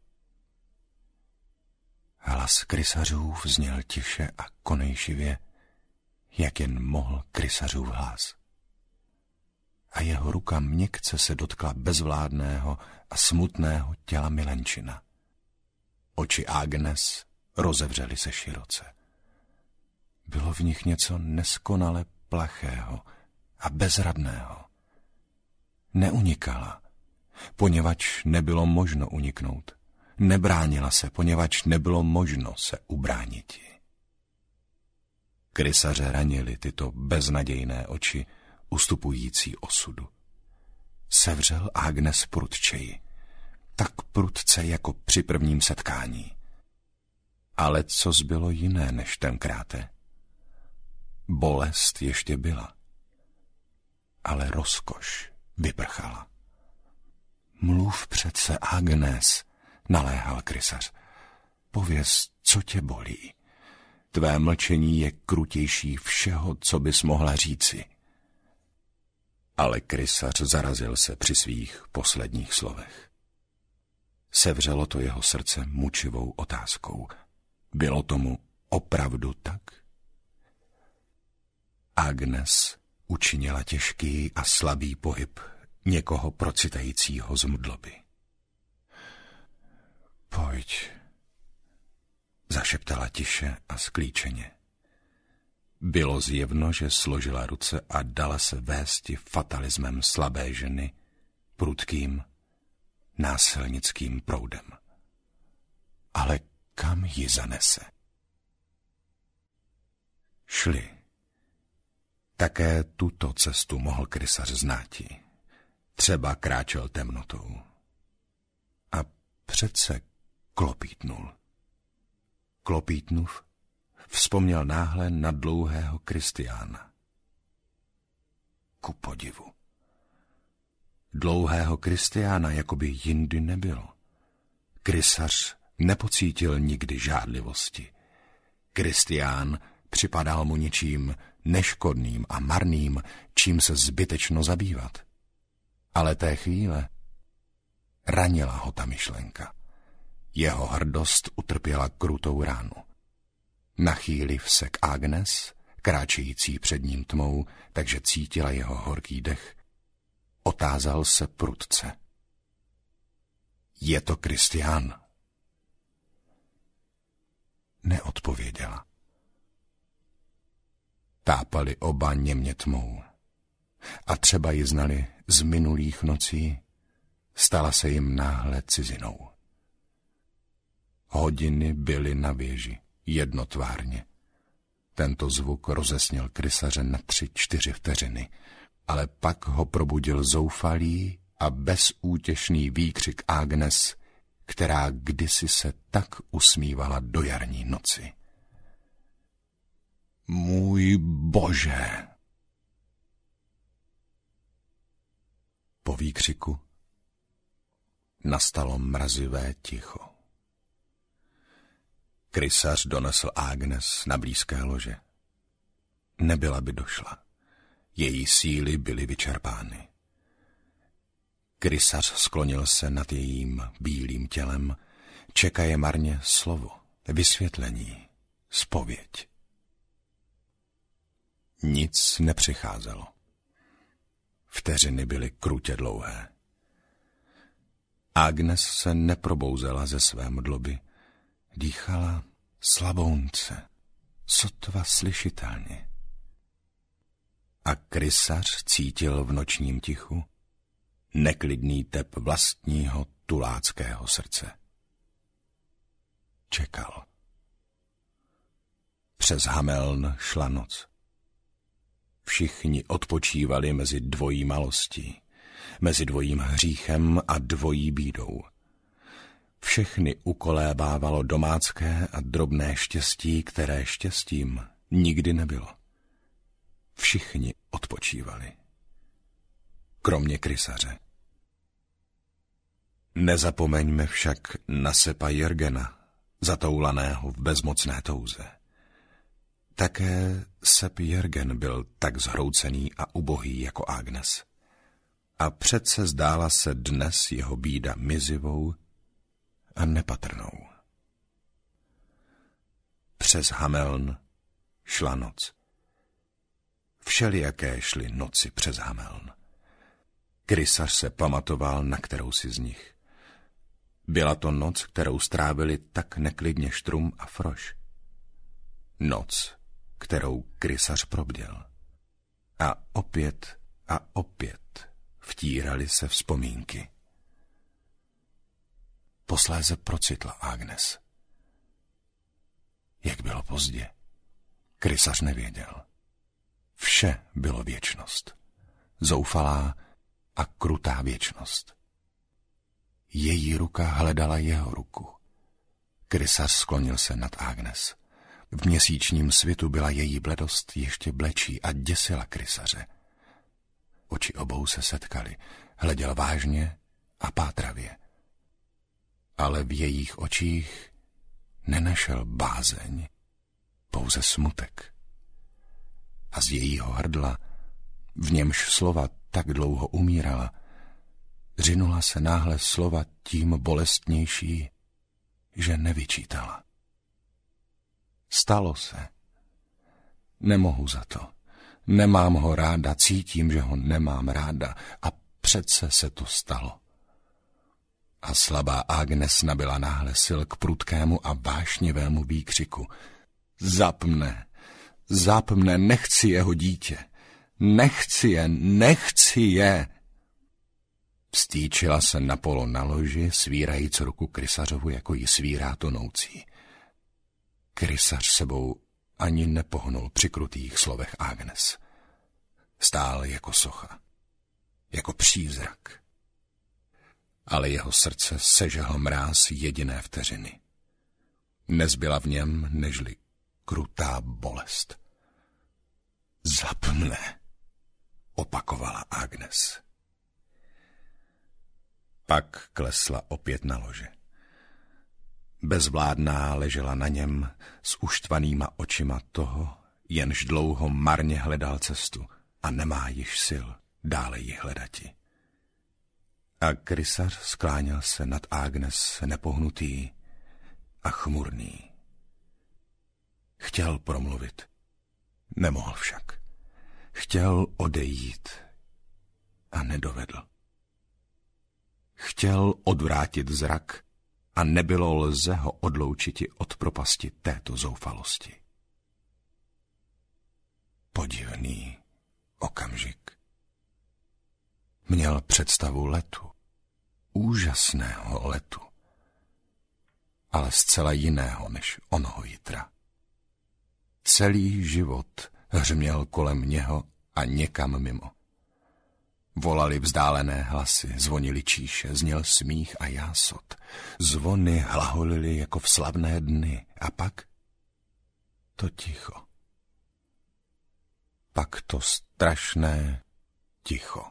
Hlas krysařův zněl tiše a konejšivě, jak jen mohl krysařův hlas. A jeho ruka měkce se dotkla bezvládného a smutného těla milenčina. Oči Agnes rozevřely se široce. Bylo v nich něco neskonale plachého a bezradného. Neunikala, poněvadž nebylo možno uniknout. Nebránila se, poněvadž nebylo možno se ubrániti. Krysaře ranili tyto beznadějné oči, ustupující osudu. Sevřel Agnes prudčeji, tak prudce jako při prvním setkání. Ale co zbylo jiné než tenkráte? Bolest ještě byla, ale rozkoš vyprchala. Mluv přece, Agnes, naléhal krysař. Pověz, co tě bolí. Tvé mlčení je krutější všeho, co bys mohla říci. Ale krysař zarazil se při svých posledních slovech. Sevřelo to jeho srdce mučivou otázkou. Bylo tomu opravdu tak? Agnes učinila těžký a slabý pohyb někoho procitajícího z mdloby. Pojď, zašeptala tiše a sklíčeně. Bylo zjevno, že složila ruce a dala se vésti fatalismem slabé ženy prudkým, násilnickým proudem. Ale kam ji zanese? Šli. Také tuto cestu mohl krysař znáti. Třeba kráčel temnotou. A přece klopítnul. Klopítnuv vzpomněl náhle na dlouhého Kristiána. Ku podivu. Dlouhého Kristiána jakoby jindy nebylo. Krysař nepocítil nikdy žádlivosti. Kristián připadal mu něčím neškodným a marným, čím se zbytečno zabývat. Ale té chvíle ranila ho ta myšlenka. Jeho hrdost utrpěla krutou ránu. Nachýliv se k Agnes, kráčející před ním tmou, takže cítila jeho horký dech, otázal se prudce. Je to Kristián? Neodpověděla. Tápali oba němě tmou. A třeba ji znali z minulých nocí, stala se jim náhle cizinou. Hodiny byly na věži, jednotvárně. Tento zvuk rozesněl krysaře na tři, čtyři vteřiny, ale pak ho probudil zoufalý a bezútěšný výkřik Agnes, která kdysi se tak usmívala do jarní noci. Můj Bože! Po výkřiku nastalo mrazivé ticho. Krysař donesl Agnes na blízké lože. Nebyla by došla. Její síly byly vyčerpány. Krysař sklonil se nad jejím bílým tělem, čekaje marně slovo, vysvětlení, zpověď. Nic nepřicházelo. Vteřiny byly krutě dlouhé. Agnes se neprobouzela ze své mdloby, dýchala slabounce, sotva slyšitelně. A krysař cítil v nočním tichu neklidný tep vlastního tuláckého srdce. Čekal. Přes Hameln šla noc. Všichni odpočívali mezi dvojí malostí, mezi dvojím hříchem a dvojí bídou. Všechny ukolébávalo domácké a drobné štěstí, které štěstím nikdy nebylo. Všichni odpočívali. Kromě krysaře. Nezapomeňme však na Sepa Jörgena, zatoulaného v bezmocné touze. Také Sep Jörgen byl tak zhroucený a ubohý jako Agnes. A přece zdála se dnes jeho bída mizivou a nepatrnou. Přes Hameln šla noc. Všelijaké šly noci přes Hameln. Krysař se pamatoval na kterousi z nich. Byla to noc, kterou strávili tak neklidně Štrum a Froš. Noc, kterou krysař probděl. A opět a opět vtírali se vzpomínky. Posléze procitla Agnes. Jak bylo pozdě, krysař nevěděl. Vše bylo věčnost. Zoufalá a krutá věčnost. Její ruka hledala jeho ruku. Krysař sklonil se nad Agnes. V měsíčním svitu byla její bledost ještě blečí a děsila krysaře. Oči obou se setkaly, hleděl vážně a pátravě. Ale v jejich očích nenašel bázeň, pouze smutek. A z jejího hrdla, v němž slova tak dlouho umírala, řinula se náhle slova tím bolestnější, že nevyčítala. Stalo se. Nemohu za to. Nemám ho ráda, cítím, že ho nemám ráda a přece se to stalo. A slabá Agnes nabyla náhle sil k prudkému a vášnivému výkřiku. Zapmne, zapmne, nechci jeho dítě. Nechci je, nechci je. Vstýčila se napolo na loži, svírajíc ruku krysařovu, jako ji svírá tonoucí. Krysař sebou ani nepohnul při krutých slovech Agnes. Stál jako socha, jako přízrak. Ale jeho srdce sežehl mráz jediné vteřiny. Nezbyla v něm nežli krutá bolest. Zapne, opakovala Agnes. Pak klesla opět na lože. Bezvládná ležela na něm s uštvanýma očima toho, jenž dlouho marně hledal cestu a nemá již sil dále ji hledati. A krysař skláněl se nad Agnes nepohnutý a chmurný. Chtěl promluvit, nemohl však. Chtěl odejít a nedovedl. Chtěl odvrátit zrak a nebylo lze ho odloučiti od propasti této zoufalosti. Podivný okamžik. Měl představu letu, úžasného letu, ale zcela jiného než onoho jitra. Celý život hřměl kolem něho a někam mimo. Volali vzdálené hlasy, zvonily číše, zněl smích a jásot. Zvony hlaholily jako v slavné dny a pak to ticho. Pak to strašné ticho.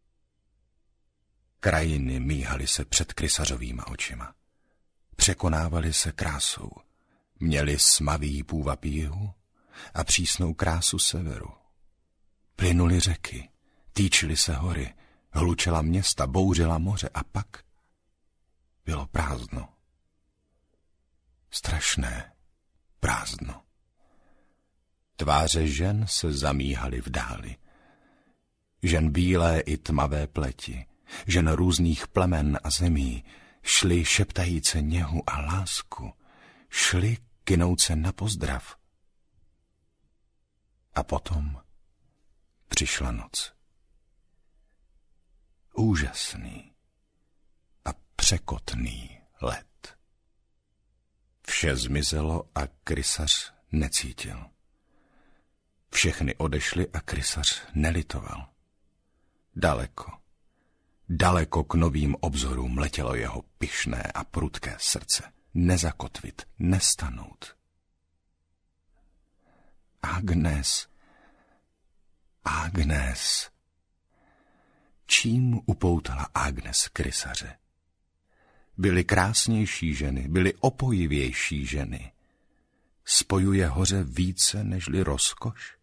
Krajiny míhaly se před krysařovýma očima. Překonávaly se krásou. Měli smavý půvab jihu a přísnou krásu severu. Plynuly řeky, týčily se hory, hlučela města, bouřila moře a pak bylo prázdno. Strašné prázdno. Tváře žen se zamíhaly v dáli. Žen bílé i tmavé pleti, žen různých plemen a zemí, šli šeptajíce něhu a lásku, šli kynouce na pozdrav. A potom přišla noc. Úžasný a překotný led. Vše zmizelo a krysař necítil. Všechny odešly a krysař nelitoval. Daleko, daleko k novým obzorům letělo jeho pyšné a prudké srdce. Nezakotvit, nestanout. Agnes, Agnes. Čím upoutala Agnes krysaře? Byly krásnější ženy, byly opojivější ženy. Spojuje hoře více nežli rozkoš?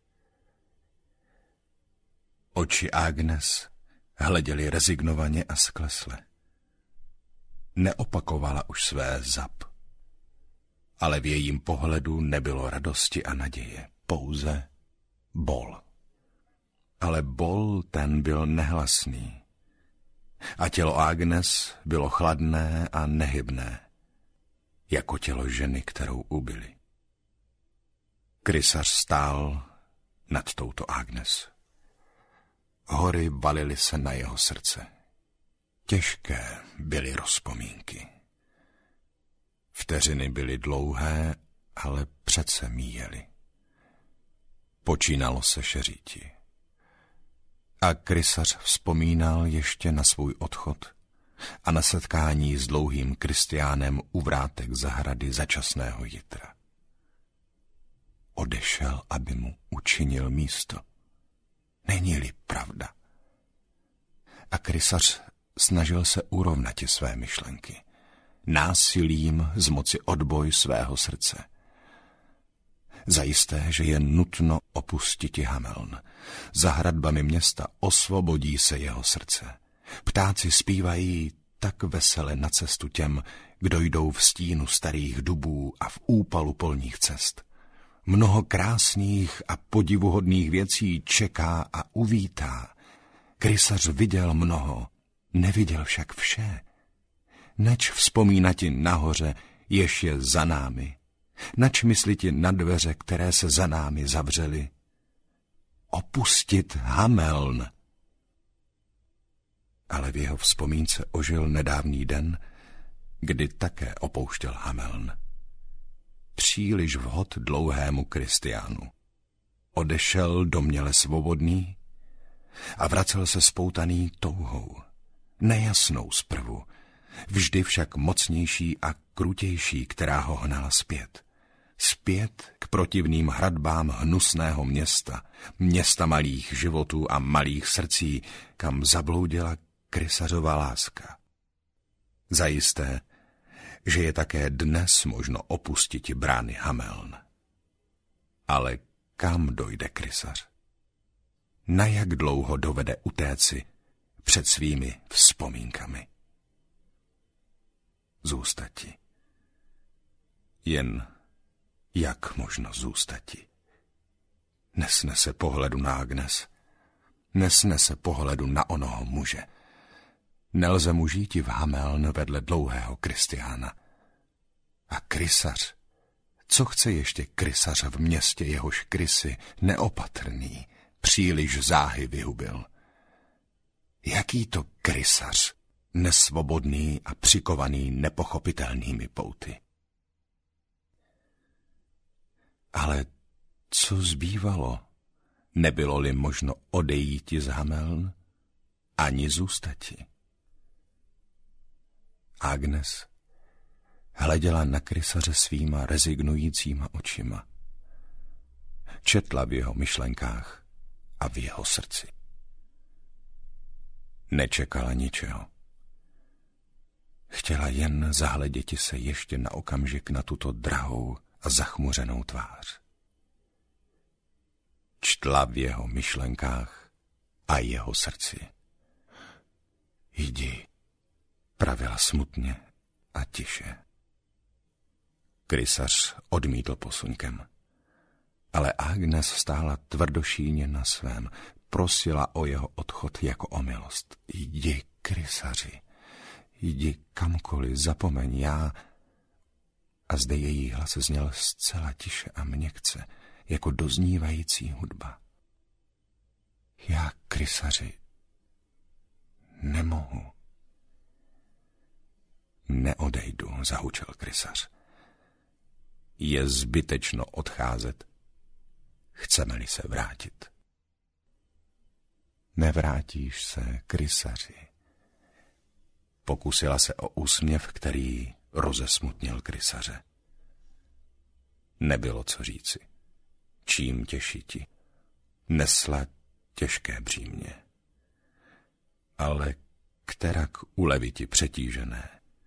Oči Agnes hleděly rezignovaně a sklesle. Neopakovala už své zap. Ale v jejím pohledu nebylo radosti a naděje, pouze bol. Ale bol ten byl nehlasný. A tělo Agnes bylo chladné a nehybné, jako tělo ženy, kterou ubili. Krysař stál nad touto Agnes. Hory valily se na jeho srdce. Těžké byly rozpomínky. Vteřiny byly dlouhé, ale přece míjely. Počínalo se šeříti. A krysař vzpomínal ještě na svůj odchod a na setkání s dlouhým Kristiánem u vrátek zahrady začasného jitra. Odešel, aby mu učinil místo. Není-li pravda? A krysař snažil se urovnati své myšlenky. Násilím zmoci odboj svého srdce. Zajisté, že je nutno opustiti Hameln. Za hradbami města osvobodí se jeho srdce. Ptáci zpívají tak vesele na cestu těm, kdo jdou v stínu starých dubů a v úpalu polních cest. Mnoho krásných a podivuhodných věcí čeká a uvítá. Krysař viděl mnoho, neviděl však vše. Neč vzpomínati nahoře, jež je za námi. Nač mysliti na dveře, které se za námi zavřely. Opustit Hameln. Ale v jeho vzpomínce ožil nedávný den, kdy také opouštěl Hameln. Příliš vhod dlouhému Kristiánu. Odešel domněle svobodný a vracel se spoutaný touhou, nejasnou zprvu, vždy však mocnější a krutější, která ho hnala zpět. Zpět k protivným hradbám hnusného města, města malých životů a malých srdcí, kam zabloudila Krysařova láska. Zajisté, že je také dnes možno opustiti brány Hameln. Ale kam dojde Krysař? Na jak dlouho dovede utéci před svými vzpomínkami? Zůstati. Jen jak možno zůstati? Nesnese pohledu na Agnes, nesnese pohledu na onoho muže. Nelze mu žíti v Hameln vedle dlouhého Kristiána. A Krysař, co chce ještě Krysař v městě, jehož krysy neopatrný, příliš záhy vyhubil? Jaký to Krysař, nesvobodný a přikovaný nepochopitelnými pouty? Ale co zbývalo? Nebylo-li možno odejíti z Hameln, ani zůstati? Agnes hleděla na Krysaře svýma rezignujícíma očima. Četla v jeho myšlenkách a v jeho srdci. Nečekala ničeho. Chtěla jen zahleděti se ještě na okamžik na tuto drahou a zachmuřenou tvář. Čtla v jeho myšlenkách a jeho srdci. Jdi, pravila smutně a tiše. Krysař odmítl posuňkem, ale Agnes stála tvrdošíně na svém, prosila o jeho odchod jako o milost. Jdi, Krysaři, jdi kamkoliv, zapomeň, já... A zde její hlas zněl zcela tiše a měkce, jako doznívající hudba. Já, Krysaři, nemohu. Neodejdu, zahučel Krysař. Je zbytečno odcházet, chceme-li se vrátit. Nevrátíš se, Krysaři. Pokusila se o úsměv, který rozesmutnil Krysaře. Nebylo co říci. Čím těšiti? Nesla těžké břímě. Ale kterak uleviti přetížené?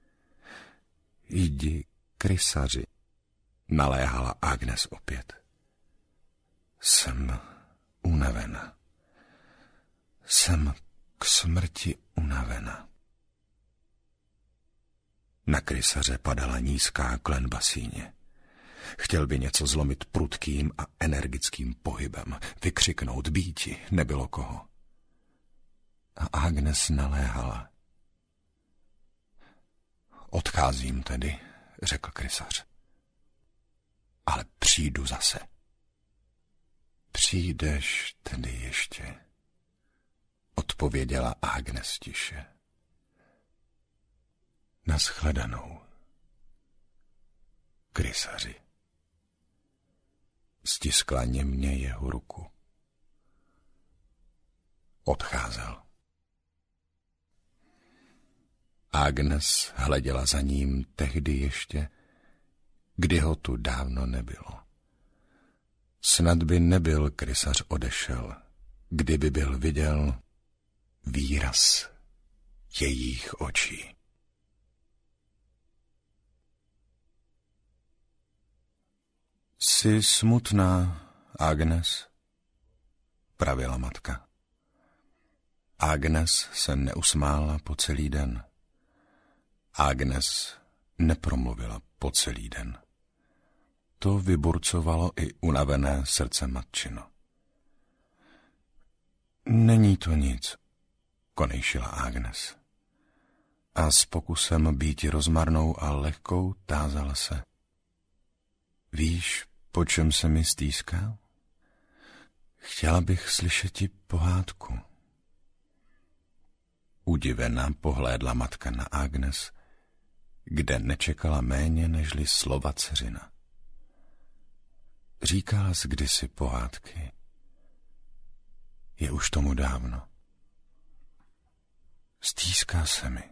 Jdi, Krysaři, naléhala Agnes opět. Jsem unavena. Jsem k smrti unavena. Na Krysaře padala nízká klenba síně. Chtěl by něco zlomit prudkým a energickým pohybem, vykřiknout býti, nebylo koho. A Agnes naléhala. Odcházím tedy, řekl Krysař. Ale přijdu zase. Přijdeš tedy ještě, odpověděla Agnes tiše. Naschledanou, Krysaři. Stiskla němně jeho ruku. Odcházel. Agnes hleděla za ním tehdy ještě, kdy ho tu dávno nebylo. Snad by nebyl Krysař odešel, kdyby byl viděl výraz jejich očí. Jsi smutná, Agnes, pravila matka. Agnes se neusmála po celý den. Agnes nepromluvila po celý den. To vyburcovalo i unavené srdce matčino. Není to nic, konejšila Agnes. A s pokusem býti rozmarnou a lehkou tázala se. Víš, po čem se mi stýská? Chtěla bych slyšet ti pohádku. Udivená pohlédla matka na Agnes, kde nečekala méně nežli slova dceřina. Říkala jsi kdysi pohádky. Je už tomu dávno. Stýská se mi.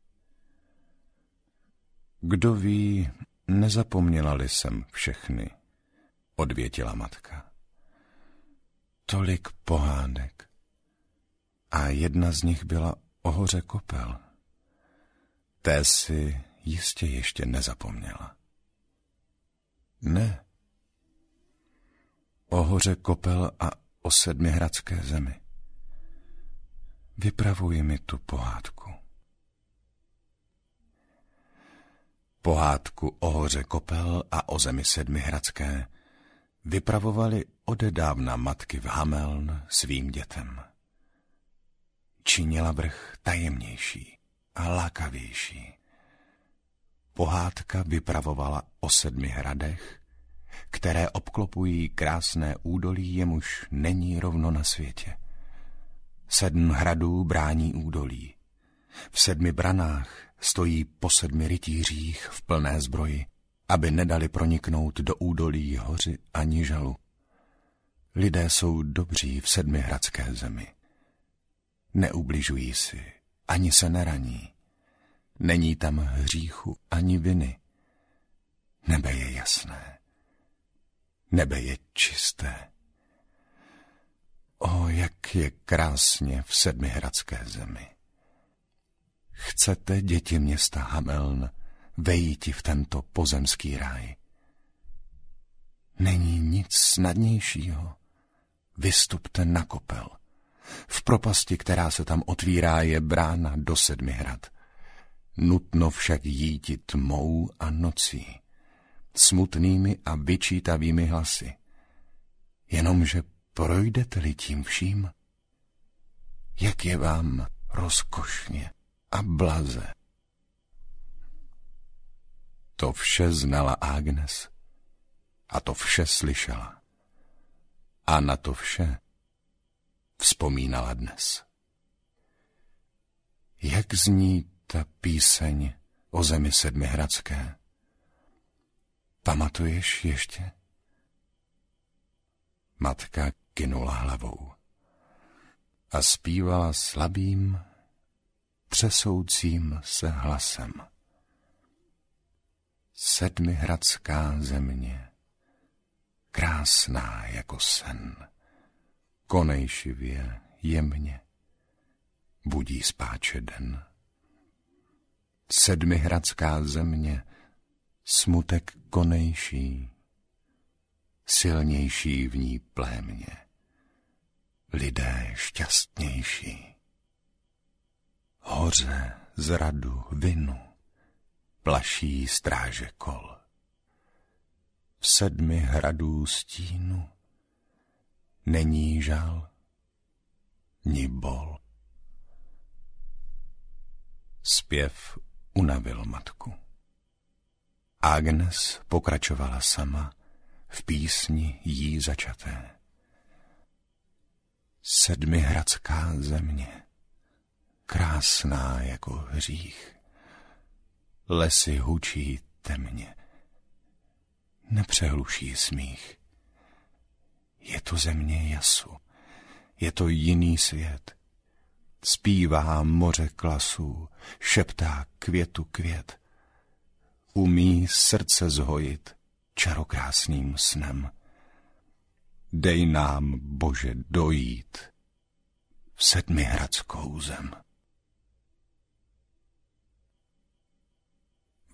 Kdo ví, nezapomněla-li jsem všechny, odvětila matka. Tolik pohádek. A jedna z nich byla o hoře Kopel. Té si jistě ještě nezapomněla. Ne. O hoře Kopel a o sedmihradské zemi. Vypravuj mi tu pohádku. Pohádku o hoře Kopel a o zemi sedmihradské vypravovali odedávna matky v Hameln svým dětem. Činila vrch tajemnější a lákavější. Pohádka vypravovala o sedmi hradech, které obklopují krásné údolí, jemuž není rovno na světě. Sedm hradů brání údolí. V sedmi branách stojí po sedmi rytířích v plné zbroji, aby nedali proniknout do údolí hoři ani žalu. Lidé jsou dobří v sedmihradské zemi. Neubližují si, ani se neraní. Není tam hříchu ani viny. Nebe je jasné. Nebe je čisté. O, jak je krásně v sedmihradské zemi. Chcete, děti města Hameln, vejíti v tento pozemský ráj? Není nic snadnějšího. Vystupte na Kopel. V propasti, která se tam otvírá, je brána do Sedmihrad. Nutno však jíti tmou a nocí, smutnými a vyčítavými hlasy. Jenomže projdete-li tím vším, jak je vám rozkošně a blaze. To vše znala Agnes a to vše slyšela. A na to vše vzpomínala dnes. Jak zní ta píseň o zemi sedmihradské? Pamatuješ ještě? Matka kynula hlavou a zpívala slabým, třesoucím se hlasem. Sedmihradská země, krásná jako sen, konejšivě, jemně, budí spáče den. Sedmihradská země, smutek konejší, silnější v ní plémě, lidé šťastnější. Hoře, zradu, vinu, plaší stráže kol. V sedmi hradů stínu není žal, ni bol. Zpěv unavil matku. Agnes pokračovala sama v písni jí začaté. Sedmihradská země, krásná jako hřích, lesy hučí temně, nepřehluší smích. Je to země jasu, je to jiný svět. Zpívá moře klasů, šeptá květu květ. Umí srdce zhojit čarokrásným snem. Dej nám, Bože, dojít v sedmihradskou zem.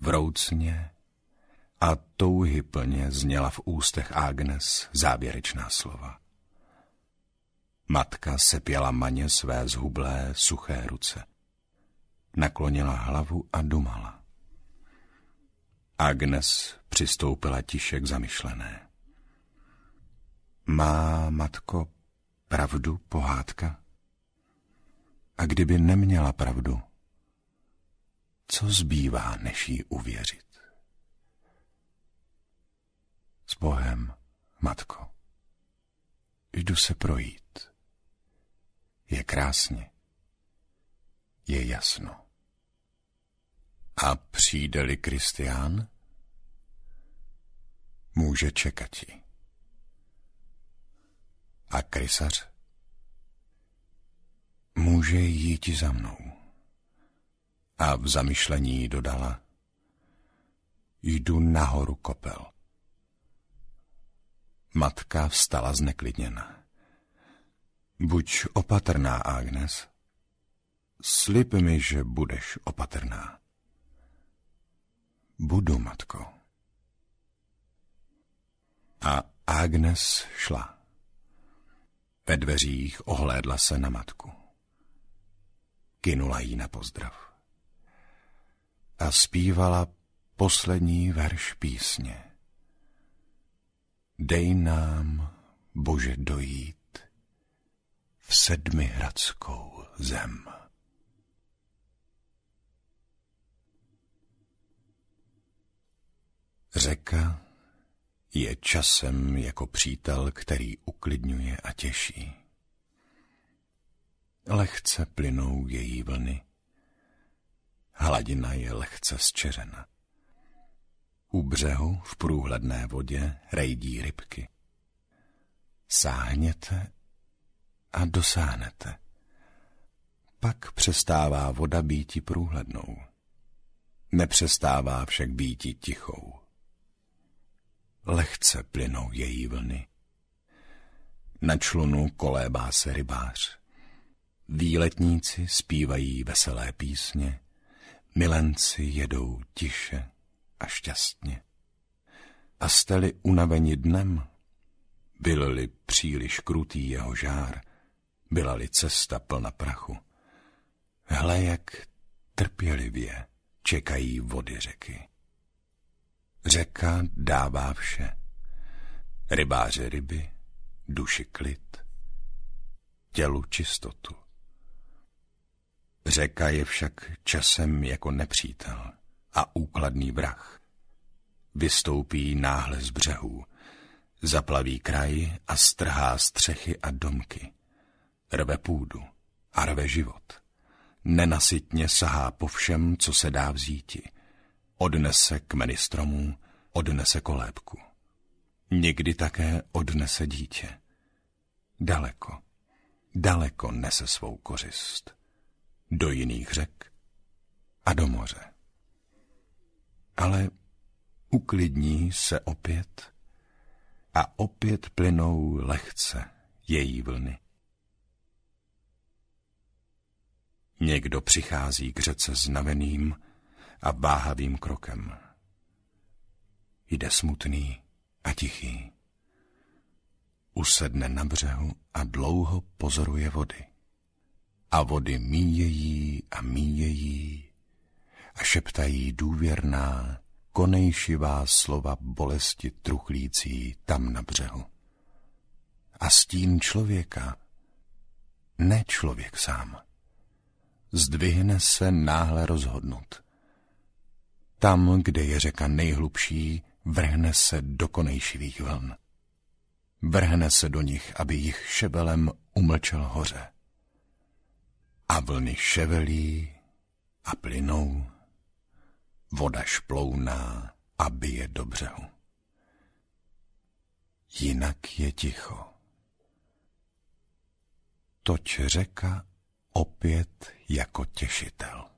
vroucně a touhyplně zněla v ústech Agnes závěrečná slova. Matka sepěla Maně své zhublé, suché ruce. Naklonila hlavu a dumala. Agnes přistoupila tiše k zamyšlené. Má matko pravdu pohádka? A kdyby neměla pravdu, co zbývá, než jí uvěřit? S Bohem, matko, jdu se projít. Je krásně, je jasno. A přijde-li Kristián, může čekati. A krysař může jít za mnou. A v zamyšlení dodala, jdu nahoru Kopel. Matka vstala zneklidněna. Buď opatrná, Agnes. Slib mi, že budeš opatrná. Budu, matko. A Agnes šla. Ve dveřích ohlédla se na matku. Kynula jí na pozdrav. A zpívala poslední verš písně. Dej nám, Bože, dojít v sedmihradskou zem. Řeka je časem jako přítel, který uklidňuje a těší. Lehce plynou její vlny. Hladina je lehce zčeřena. U břehu v průhledné vodě rejdí rybky. Sáhněte a dosáhnete. Pak přestává voda býti průhlednou. Nepřestává však býti tichou. Lehce plynou její vlny. Na člunu kolébá se rybář. Výletníci zpívají veselé písně, milenci jedou tiše a šťastně. A jste-li unaveni dnem, byl-li příliš krutý jeho žár, byla-li cesta plna prachu, hle, jak trpělivě čekají vody řeky. Řeka dává vše. Rybáře ryby, duši klid, tělu čistotu. Řeka je však časem jako nepřítel a úkladný vrah. Vystoupí náhle z břehů, zaplaví kraj a strhá střechy a domky. Rve půdu a rve život. Nenasytně sahá po všem, co se dá vzíti. Odnese kmeny stromů, odnese kolébku. Někdy také odnese dítě. Daleko, daleko nese svou kořist. Do jiných řek a do moře. Ale uklidní se opět a opět plynou lehce její vlny. Někdo přichází k řece znaveným a váhavým krokem. Jde smutný a tichý. Usedne na břehu a dlouho pozoruje vody. A vody míjejí a míjejí a šeptají důvěrná, konejšivá slova bolesti truchlící tam na břehu. A stín člověka, ne člověk sám, zdvihne se náhle rozhodnut. Tam, kde je řeka nejhlubší, vrhne se do konejšivých vln. Vrhne se do nich, aby jich šebelem umlčel hoře. A vlny ševelí a plynou, voda šplouná a bije do břehu. Jinak je ticho. Toť řeka opět jako těšitel.